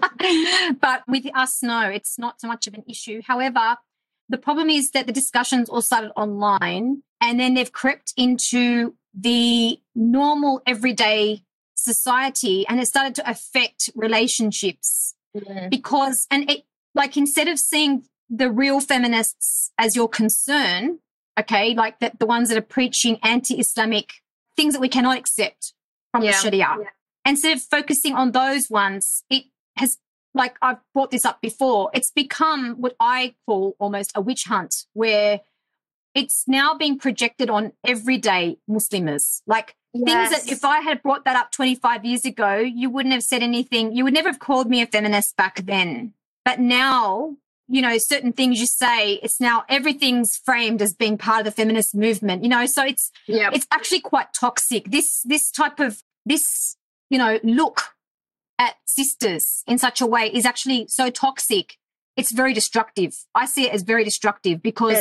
But with us, no, it's not so much of an issue. However, the problem is that the discussions all started online and then they've crept into the normal everyday society, and it started to affect relationships because, and it, like, instead of seeing the real feminists as your concern, okay, like the ones that are preaching anti-Islamic things that we cannot accept from the Sharia, instead of focusing on those ones, it has, like I've brought this up before, it's become what I call almost a witch hunt, where it's now being projected on everyday Muslims. Like things that if I had brought that up 25 years ago, you wouldn't have said anything. You would never have called me a feminist back then. But now, you know, certain things you say, it's now everything's framed as being part of the feminist movement, you know, so it's actually quite toxic. This type of, you know, look at sisters in such a way is actually so toxic. It's very destructive. I see it as very destructive because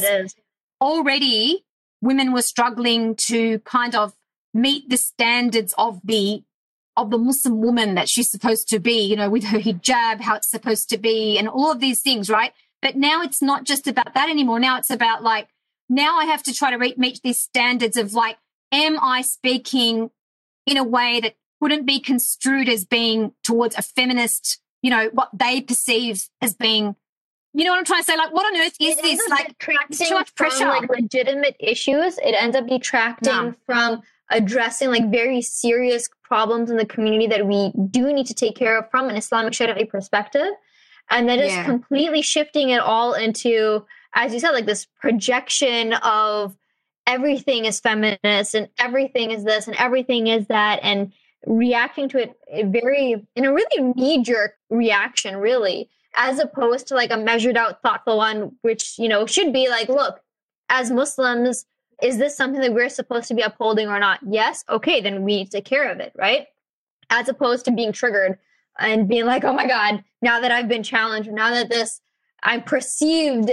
already women were struggling to kind of meet the standards of the Muslim woman that she's supposed to be, you know, with her hijab, how it's supposed to be, and all of these things, right? But now it's not just about that anymore. Now it's about, like, now I have to try to meet these standards of, like, am I speaking in a way that wouldn't be construed as being towards a feminist, you know, what they perceive as being, you know what I'm trying to say? Like, what on earth is this? Like, too much pressure. From, like, legitimate issues, it ends up detracting from addressing, like, very serious problems in the community that we do need to take care of from an Islamic Sharia perspective. And then just completely shifting it all into, as you said, like this projection of everything is feminist and everything is this and everything is that, and reacting to it in a really knee-jerk reaction, really, as opposed to like a measured out, thoughtful one, which, you know, should be like, look, as Muslims, is this something that we're supposed to be upholding or not? Yes. Okay, then we need to take care of it, right? As opposed to being triggered and being like, oh my God, now that I've been challenged, now that I am perceiving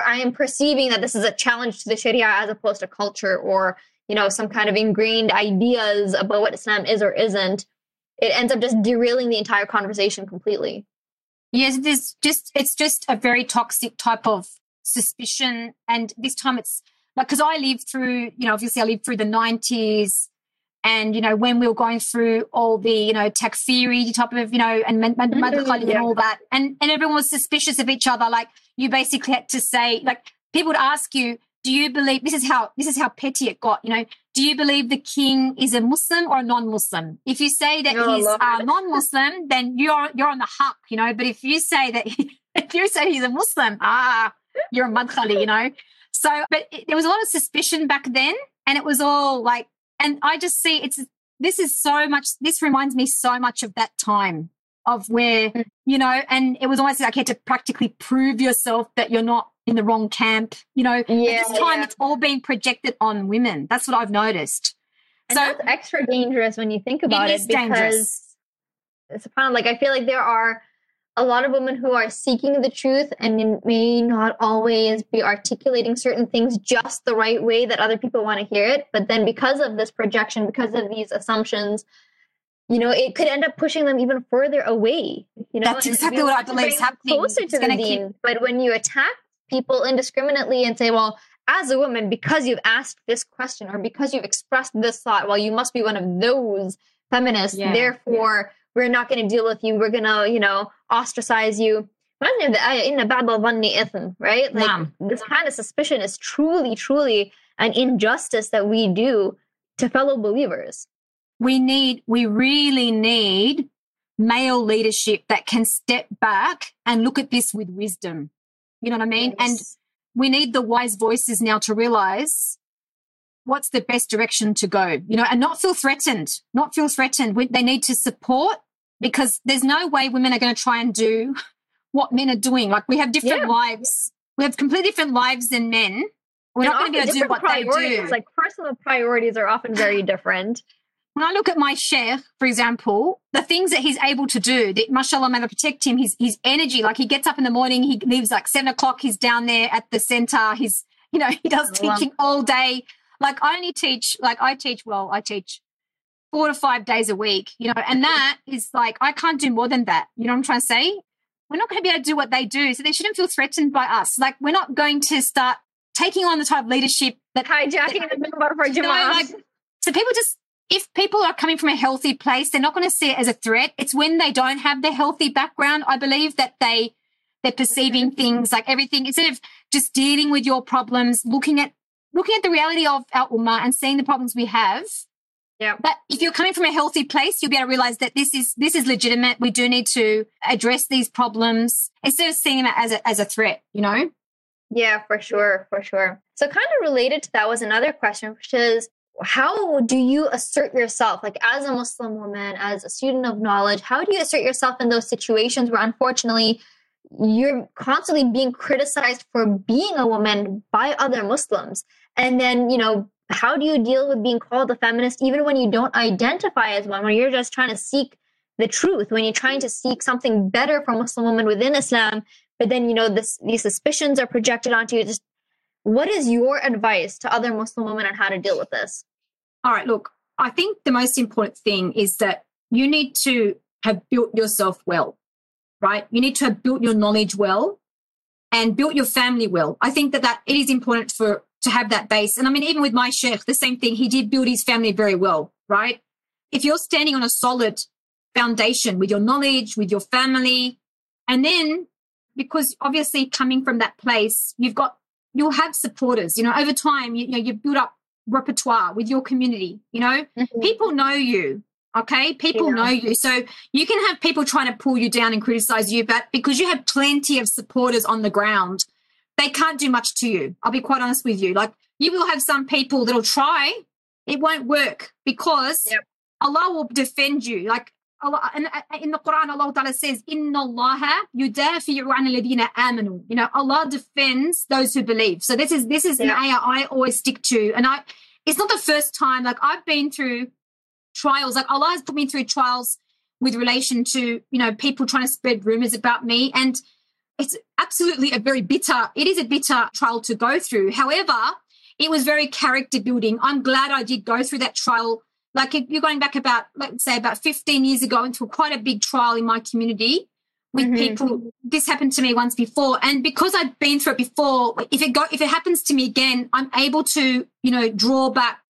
that this is a challenge to the Sharia as opposed to culture or, you know, some kind of ingrained ideas about what Islam is or isn't, it ends up just derailing the entire conversation completely. Yes, it's just a very toxic type of suspicion. And this time it's like, because I lived through, you know, obviously I lived through the 90s. And, you know, when we were going through all the, you know, takfiri type of, you know, and madkhali and all that, and everyone was suspicious of each other. Like, you basically had to say, like, people would ask you, do you believe, this is how petty it got, you know, do you believe the king is a Muslim or a non-Muslim? If you say that he's non-Muslim, then you're on the haq, you know, but if you say that, if you say he's a Muslim, you're a madkhali, you know. So, but there was a lot of suspicion back then, and it was all like, and I just see this reminds me so much of that time of where, you know, and it was almost like you had to practically prove yourself that you're not in the wrong camp, you know. Yeah, this time it's all being projected on women. That's what I've noticed. And so that's extra dangerous when you think about it, because it's kind of like, I feel like there are a lot of women who are seeking the truth and may not always be articulating certain things just the right way that other people want to hear it. But then because of this projection, because of these assumptions, you know, it could end up pushing them even further away. You know, that's exactly what I believe is happening. Closer to the deen. But when you attack people indiscriminately and say, well, as a woman, because you've asked this question or because you've expressed this thought, well, you must be one of those feminists. Therefore, we're not going to deal with you. We're going to, you know, ostracize you. Right? Like, this kind of suspicion is truly, truly an injustice that we do to fellow believers. We really need male leadership that can step back and look at this with wisdom. You know what I mean? Yes. And we need the wise voices now to realize what's the best direction to go, you know, and not feel threatened. They need to support, because there's no way women are going to try and do what men are doing. Like, we have different lives. We have completely different lives than men. We're not going to be able to do what they do. Like, personal priorities are often very different. When I look at my sheikh, for example, the things that he's able to do, that, mashallah, may Allah protect him, his energy, like, he gets up in the morning, he leaves like 7 o'clock, he's down there at the center, he's, you know, he does teaching all day. Like, I teach 4 to 5 days a week, you know, and that is like, I can't do more than that. You know what I'm trying to say? We're not going to be able to do what they do, so they shouldn't feel threatened by us. Like, we're not going to start taking on the type of leadership that hijacking the member for Jama'ah. Like, So people just, if people are coming from a healthy place, they're not going to see it as a threat. It's when they don't have the healthy background, I believe, that they're perceiving things like everything, instead of just dealing with your problems, looking at the reality of our ummah and seeing the problems we have. Yeah. But if you're coming from a healthy place, you'll be able to realize that this is legitimate. We do need to address these problems instead of seeing them as a threat, you know? Yeah, for sure. For sure. So kind of related to that was another question, which is, how do you assert yourself? Like as a Muslim woman, as a student of knowledge, how do you assert yourself in those situations where unfortunately you're constantly being criticized for being a woman by other Muslims? And then, you know, how do you deal with being called a feminist even when you don't identify as one, when you're just trying to seek the truth, when you're trying to seek something better for Muslim women within Islam, but then, you know, these suspicions are projected onto you? Just what is your advice to other Muslim women on how to deal with this? All right, look, I think the most important thing is that you need to have built yourself well, right? You need to have built your knowledge well and built your family well. I think that it is important to have that base. And I mean, even with my sheikh, the same thing, he did build his family very well, right? If you're standing on a solid foundation with your knowledge, with your family, and then because obviously coming from that place, you'll have supporters, you know, over time, you build up repertoire with your community, you know, people know you. Okay. People know you. So you can have people trying to pull you down and criticize you, but because you have plenty of supporters on the ground, they can't do much to you. I'll be quite honest with you. Like, you will have some people that'll try. It won't work because Allah will defend you. Like Allah, and in the Quran, Allah Ta'ala says, Inna Allaha yudafi'u an alladhina amanu. You know, Allah defends those who believe. So this is an ayah I always stick to. And it's not the first time. Like, I've been through trials. Like, Allah has put me through trials with relation to, you know, people trying to spread rumors about me. And it's absolutely a bitter trial to go through. However, it was very character building. I'm glad I did go through that trial. Like, if you're going back about 15 years ago into quite a big trial in my community with people. This happened to me once before. And because I've been through it before, if it happens to me again, I'm able to, you know, draw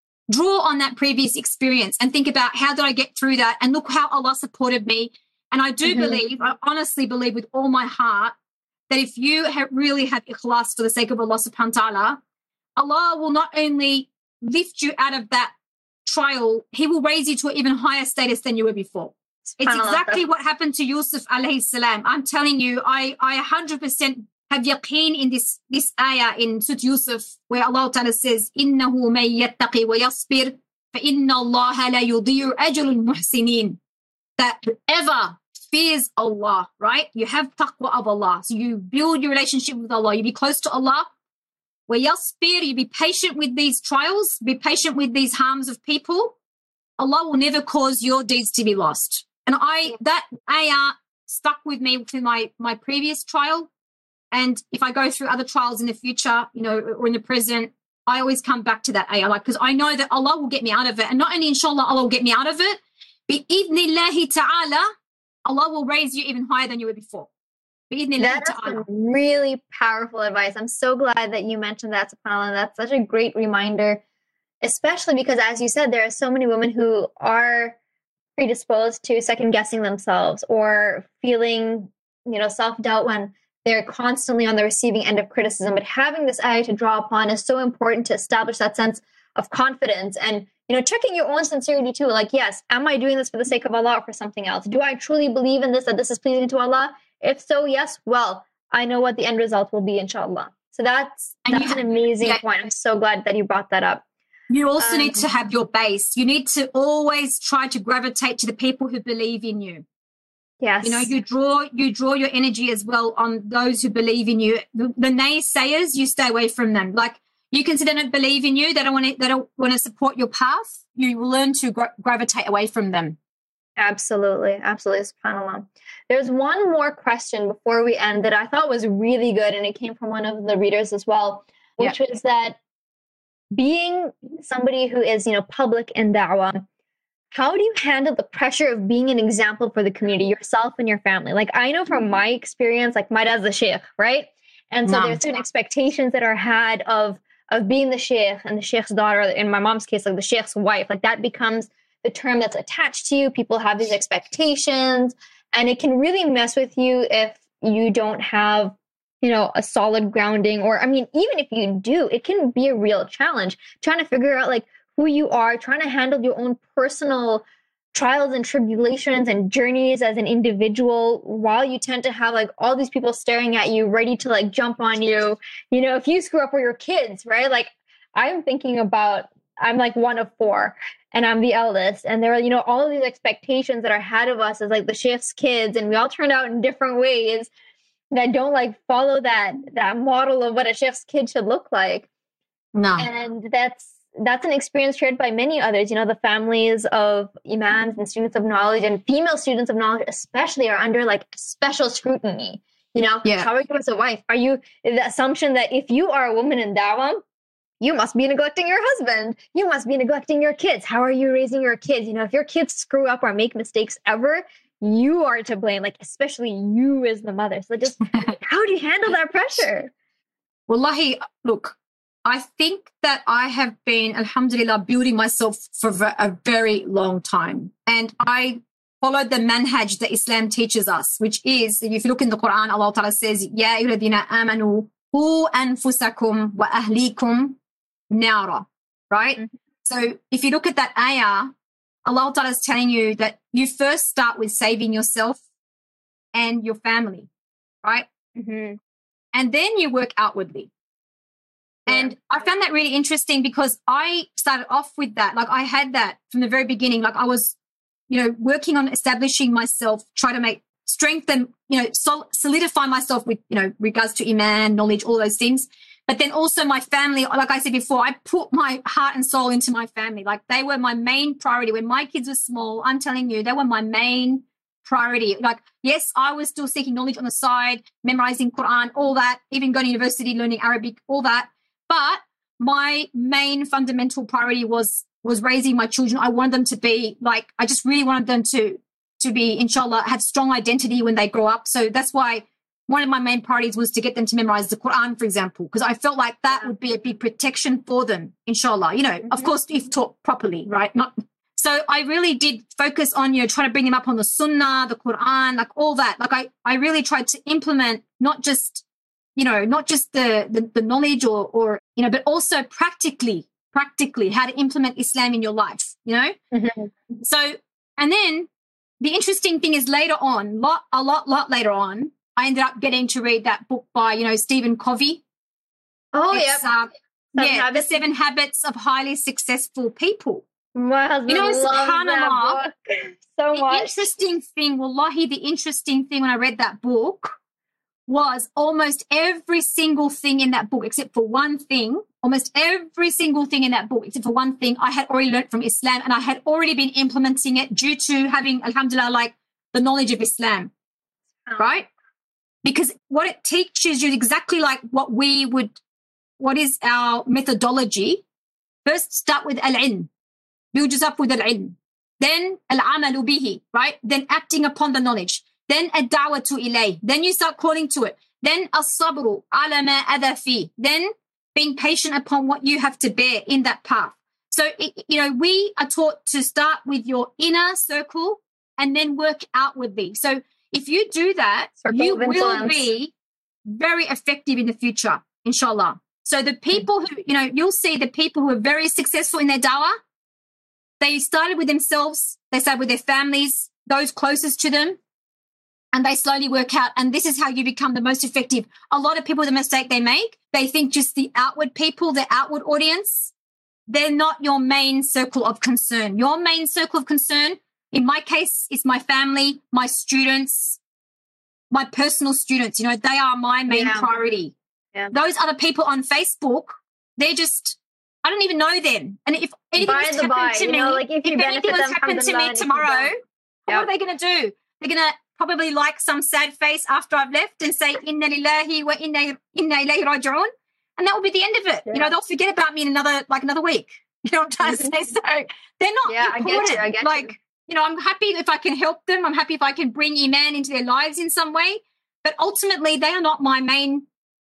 on that previous experience and think about how did I get through that, and look how Allah supported me. And I do I honestly believe with all my heart that if you really have ikhlas for the sake of Allah subhanahu wa ta'ala, Allah will not only lift you out of that trial, he will raise you to an even higher status than you were before. It's exactly what happened to Yusuf alayhi salam. I'm telling you, I 100% have yaqeen in this ayah in Surah Yusuf, where Allah Ta'ala says, إِنَّهُ مَن يَتَّقِ وَيَصْبِرْ فَإِنَّ اللَّهَ لَا يُضِيعُ أَجْرَ الْمُحْسِنِينَ. That whoever fears Allah, right? You have taqwa of Allah. So you build your relationship with Allah. You be close to Allah. وَيَصْبِرْ, you be patient with these trials, be patient with these harms of people. Allah will never cause your deeds to be lost. And that ayah stuck with me through my previous trial. And if I go through other trials in the future, you know, or in the present, I always come back to that ayah, like, because I know that Allah will get me out of it. And not only inshallah Allah will get me out of it, bi-idhnillahi ta'ala, Allah will raise you even higher than you were before. That's really powerful advice. I'm so glad that you mentioned that, SubhanAllah. That's such a great reminder, especially because, as you said, there are so many women who are predisposed to second guessing themselves or feeling, you know, self-doubt when they're constantly on the receiving end of criticism. But having this ayah to draw upon is so important to establish that sense of confidence and, you know, checking your own sincerity too. Like, yes, am I doing this for the sake of Allah or for something else? Do I truly believe in this, that this is pleasing to Allah? If so, yes, well, I know what the end result will be, inshallah. So that's an amazing point. I'm so glad that you brought that up. You also need to have your base. You need to always try to gravitate to the people who believe in you. Yes. You know, you draw your energy as well on those who believe in you. The naysayers, you stay away from them. Like, you consider they don't believe in you, they don't want to support your path. You will learn to gravitate away from them. Absolutely. Absolutely. SubhanAllah. There's one more question before we end that I thought was really good, and it came from one of the readers as well, which was that being somebody who is, you know, public in da'wah, how do you handle the pressure of being an example for the community, yourself and your family? Like, I know from my experience, like, my dad's the sheikh, right? And so there's certain expectations that are had of of being the sheikh and the sheikh's daughter, in my mom's case, like the sheikh's wife, like that becomes the term that's attached to you. People have these expectations, and it can really mess with you if you don't have, you know, a solid grounding. Or, I mean, even if you do, it can be a real challenge trying to figure out like who you are, trying to handle your own personal trials and tribulations and journeys as an individual, while you tend to have like all these people staring at you, ready to like jump on you. You know, if you screw up with your kids, right? Like I'm thinking about, I'm like one of four and I'm the eldest. And there are, you know, all of these expectations that are ahead of us as like the sheikh's kids. And we all turned out in different ways that don't like follow that model of what a sheikh's kid should look like. No. And that's an experience shared by many others. You know, the families of imams and students of knowledge, and female students of knowledge especially, are under like special scrutiny. You know, how are you as a wife? Are you, the assumption that if you are a woman in dawah, you must be neglecting your husband. You must be neglecting your kids. How are you raising your kids? You know, if your kids screw up or make mistakes ever, you are to blame, like especially you as the mother. So just how do you handle that pressure? Wallahi, look, I think that I have been, alhamdulillah, building myself for a very long time. And I followed the manhaj that Islam teaches us, which is, if you look in the Quran, Allah Ta'ala says, Ya ayyuhalladhina amanu qu anfusakum wa ahlikum nara, right? Mm-hmm. So if you look at that ayah, Allah Ta'ala is telling you that you first start with saving yourself and your family, right? Mm-hmm. And then you work outwardly. And I found that really interesting because I started off with that. Like I had that from the very beginning. Like I was, you know, working on establishing myself, try to make strengthen, you know, solidify myself with, you know, regards to iman, knowledge, all those things. But then also my family, like I said before, I put my heart and soul into my family. Like they were my main priority. When my kids were small, I'm telling you, they were my main priority. Like, yes, I was still seeking knowledge on the side, memorizing Quran, all that, even going to university, learning Arabic, all that. But my main fundamental priority was raising my children. I wanted them to be like, I just really wanted them to be, inshallah, have strong identity when they grow up. So that's why one of my main priorities was to get them to memorize the Quran, for example, because I felt like that would be a big protection for them, inshallah. You know, of course, if taught properly, right? So I really did focus on, you know, trying to bring them up on the Sunnah, the Quran, like all that. Like I really tried to implement not just the knowledge or, you know, but also practically how to implement Islam in your life, you know? Mm-hmm. So, and then the interesting thing is later on, a lot later on, I ended up getting to read that book by, you know, Stephen Covey. Oh, yeah. The 7 Habits of Highly Successful People. My husband loves that book so much. The interesting thing when I read that book was almost every single thing in that book, except for one thing, I had already learned from Islam, and I had already been implementing it due to having, alhamdulillah, like the knowledge of Islam, right? Because what it teaches you exactly like what is our methodology. First, start with al-ilm. Build yourself with al-ilm. Then al-amalu bihi, right? Then acting upon the knowledge. Then ad-da'watu ilay. Then you start calling to it. Then as-sabru ala ma adha fi. Then being patient upon what you have to bear in that path. So, you know, we are taught to start with your inner circle and then work outwardly. So if you do that, you will be very effective in the future, inshallah. So the people who, you know, you'll see the people who are very successful in their dawah, they started with themselves, they started with their families, those closest to them, and they slowly work out. And this is how you become the most effective. A lot of people, the mistake they make, they think just the outward people, the outward audience, they're not your main circle of concern. Your main circle of concern, in my case, is my family, my students, my personal students. You know, they are my main priority. Yeah. Those other people on Facebook, they're just, I don't even know them. And if anything was to happen to me, if anything was happened to me tomorrow, what are they going to do? They're going to probably like some sad face after I've left and say, Inna lillahi wa inna ilayhi raji'un. And that will be the end of it. Yeah. You know, they'll forget about me in another week. You know what I'm trying to say? So they're not important. I get you. You know, I'm happy if I can help them. I'm happy if I can bring Iman into their lives in some way. But ultimately, they are not my main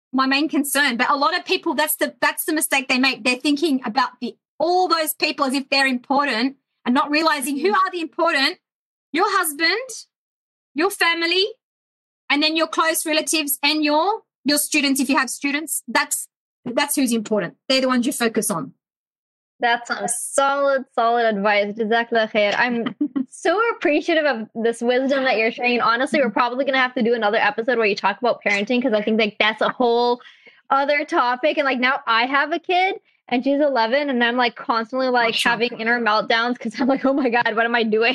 my main concern. But a lot of people, that's the mistake they make. They're thinking about all those people as if they're important and not realizing who are the important. Your husband, your family, and then your close relatives and your students, if you have students. That's who's important. They're the ones you focus on. That's some solid advice. Jazakallah khair. I'm so appreciative of this wisdom that you're sharing. Honestly, we're probably going to have to do another episode where you talk about parenting, because I think like that's a whole other topic. And like now I have a kid and she's 11 and I'm like constantly like having inner meltdowns because I'm like, oh my God, what am I doing?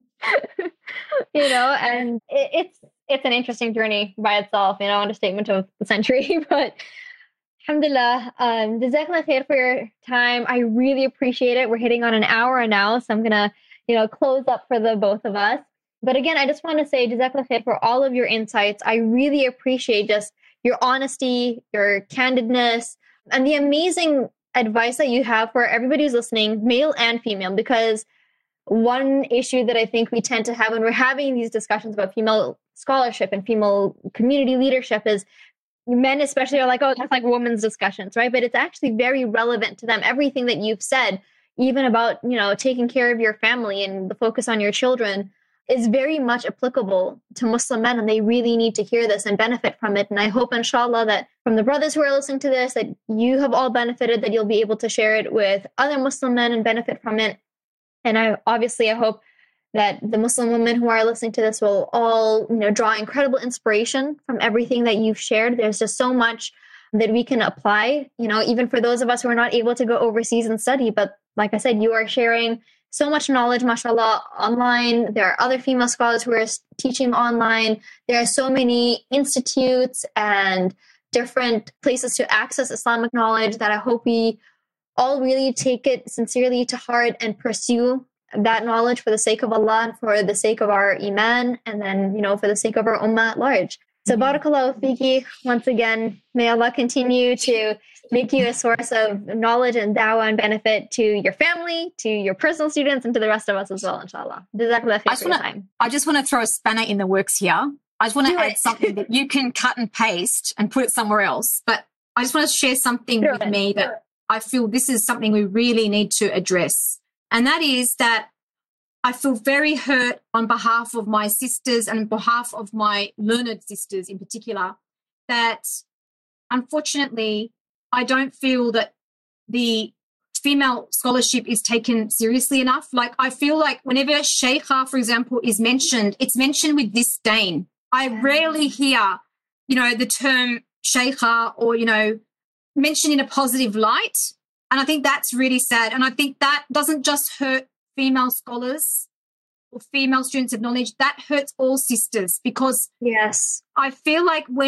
You know, and it's an interesting journey by itself, you know, understatement of the century, but alhamdulillah. Jazakallah khair for your time. I really appreciate it. We're hitting on an hour now, so I'm going to, you know, close up for the both of us. But again, I just want to say jazakallah khair for all of your insights. I really appreciate just your honesty, your candidness, and the amazing advice that you have for everybody who's listening, male and female, because one issue that I think we tend to have when we're having these discussions about female scholarship and female community leadership is men especially are like, oh, that's like women's discussions, right? But it's actually very relevant to them. Everything that you've said, even about, you know, taking care of your family and the focus on your children, is very much applicable to Muslim men, and they really need to hear this and benefit from it. And I hope, inshallah, that from the brothers who are listening to this, that you have all benefited, that you'll be able to share it with other Muslim men and benefit from it. And I hope that the Muslim women who are listening to this will all, you know, draw incredible inspiration from everything that you've shared. There's just so much that we can apply, you know, even for those of us who are not able to go overseas and study. But like I said, you are sharing so much knowledge, mashallah, online. There are other female scholars who are teaching online. There are so many institutes and different places to access Islamic knowledge that I hope we all really take it sincerely to heart and pursue that knowledge for the sake of Allah and for the sake of our iman, and then, you know, for the sake of our ummah at large. So barakallahu fiki, once again, may Allah continue to make you a source of knowledge and da'wah and benefit to your family, to your personal students, and to the rest of us as well, inshallah. Jazakallah khair for your time. I just want to throw a spanner in the works here. I just want to add something that you can cut and paste and put it somewhere else. But I just want to share something with me that I feel this is something we really need to address. And that is that I feel very hurt on behalf of my sisters and on behalf of my learned sisters in particular, that unfortunately I don't feel that the female scholarship is taken seriously enough. Like, I feel like whenever Sheikha, for example, is mentioned, it's mentioned with disdain. I rarely hear, you know, the term Sheikha or, you know, mentioned in a positive light. And I think that's really sad. And I think that doesn't just hurt female scholars or female students of knowledge, that hurts all sisters, because yes, I feel like we're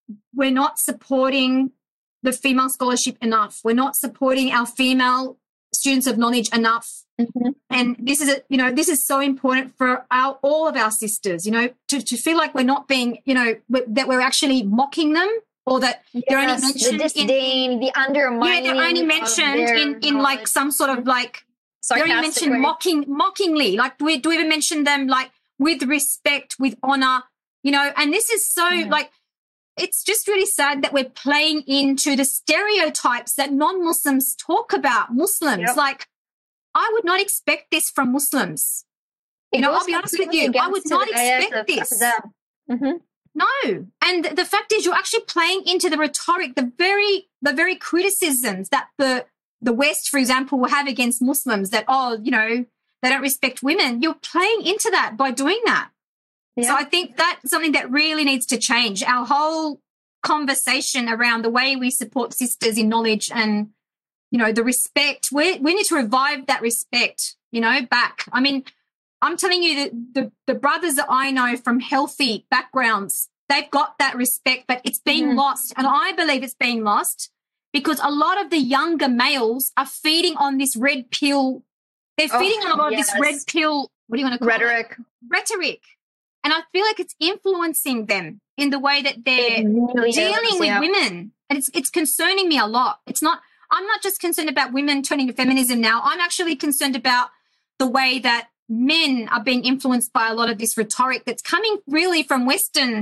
not supporting the female scholarship enough. We're not supporting our female students of knowledge enough. Mm-hmm. And this is so important for all of our sisters, you know, to feel like we're not being, you know, that we're actually mocking them, or that they're only mentioned the disdain, the undermining. Yeah, they're only mentioned in like some sort of like, they're only mentioned mockingly. Like, do we even mention them like with respect, with honor, you know? And this is so like, it's just really sad that we're playing into the stereotypes that non-Muslims talk about Muslims. Yep. Like, I would not expect this from Muslims. You know, I'll be honest with you. I would not expect this. Mm-hmm. No. And the fact is, you're actually playing into the rhetoric, the very criticisms that the West, for example, will have against Muslims, that, oh, you know, they don't respect women. You're playing into that by doing that. Yeah. So I think that's something that really needs to change. Our whole conversation around the way we support sisters in knowledge and, you know, the respect, we need to revive that respect, you know, back. I mean, I'm telling you that the brothers that I know from healthy backgrounds, they've got that respect, but it's being lost. And I believe it's being lost because a lot of the younger males are feeding on this red pill. They're feeding on a lot of this red pill, what do you want to call it? Rhetoric. And I feel like it's influencing them in the way that they're dealing with women. And it's concerning me a lot. I'm not just concerned about women turning to feminism now. I'm actually concerned about the way that men are being influenced by a lot of this rhetoric that's coming really from Western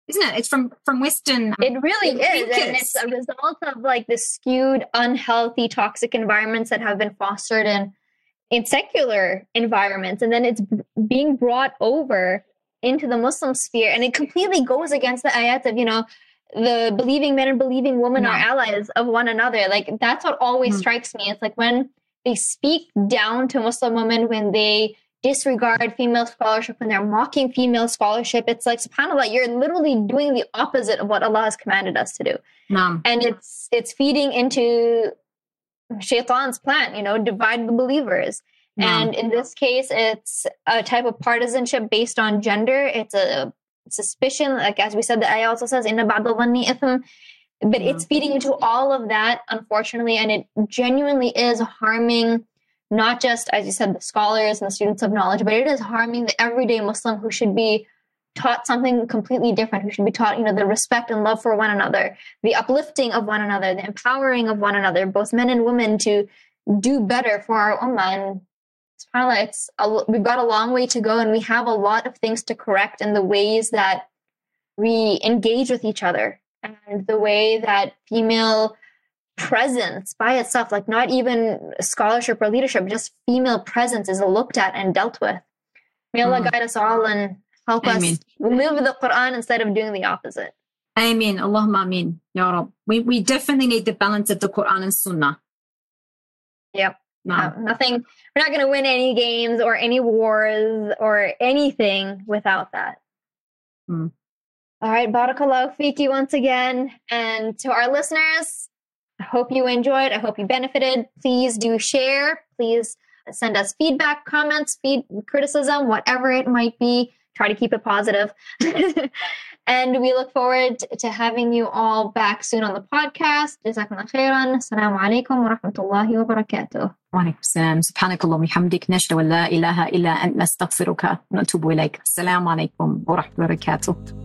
isn't it? It's from Western. It really is. thinkers. And it's a result of like the skewed, unhealthy, toxic environments that have been fostered in secular environments. And then it's being brought over into the Muslim sphere. And it completely goes against the ayat of, the believing men and believing women are allies of one another. Like, that's what always strikes me. It's like when they speak down to Muslim women, when they disregard female scholarship, when they're mocking female scholarship, it's like, subhanAllah, you're literally doing the opposite of what Allah has commanded us to do. No. And it's feeding into Shaitan's plan, divide the believers. No. And in this case, it's a type of partisanship based on gender. It's a suspicion, like as we said, the ayah also says, Inna ba'da dhanni itham. But it's feeding into all of that, unfortunately, and it genuinely is harming not just, as you said, the scholars and the students of knowledge, but it is harming the everyday Muslim who should be taught something completely different, who should be taught, the respect and love for one another, the uplifting of one another, the empowering of one another, both men and women, to do better for our ummah. And subhanAllah, we've got a long way to go, and we have a lot of things to correct in the ways that we engage with each other and the way that female presence by itself, like not even scholarship or leadership, just female presence is looked at and dealt with. May Allah guide us all and help us live the Quran instead of doing the opposite. Ameen. Allahumma ameen. Ya Rab. We definitely need the balance of the Quran and Sunnah. Yep. Nothing. We're not going to win any games or any wars or anything without that. All right. Barakallahu feeki once again. And to our listeners, I hope you enjoyed. I hope you benefited. Please do share. Please send us feedback, comments, criticism, whatever it might be. Try to keep it positive. And we look forward to having you all back soon on the podcast. Jazakallah khairan. Assalamu alaikum wa rahmatullahi wa barakatuh. Wa alaikum assalam. Subhanakallah wa bihamdik. Nashhadu an la ilaha illa ant nastaghfiruka wa natubu ilayk. Assalamu alaikum wa rahmatullahi wa barakatuh.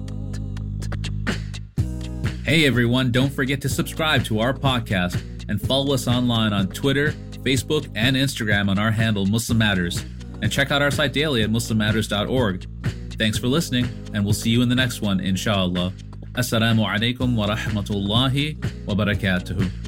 Hey everyone, don't forget to subscribe to our podcast and follow us online on Twitter, Facebook, and Instagram on our handle Muslim Matters. And check out our site daily at muslimmatters.org. Thanks for listening, and we'll see you in the next one, inshallah. Assalamu alaikum wa rahmatullahi wa barakatuhu.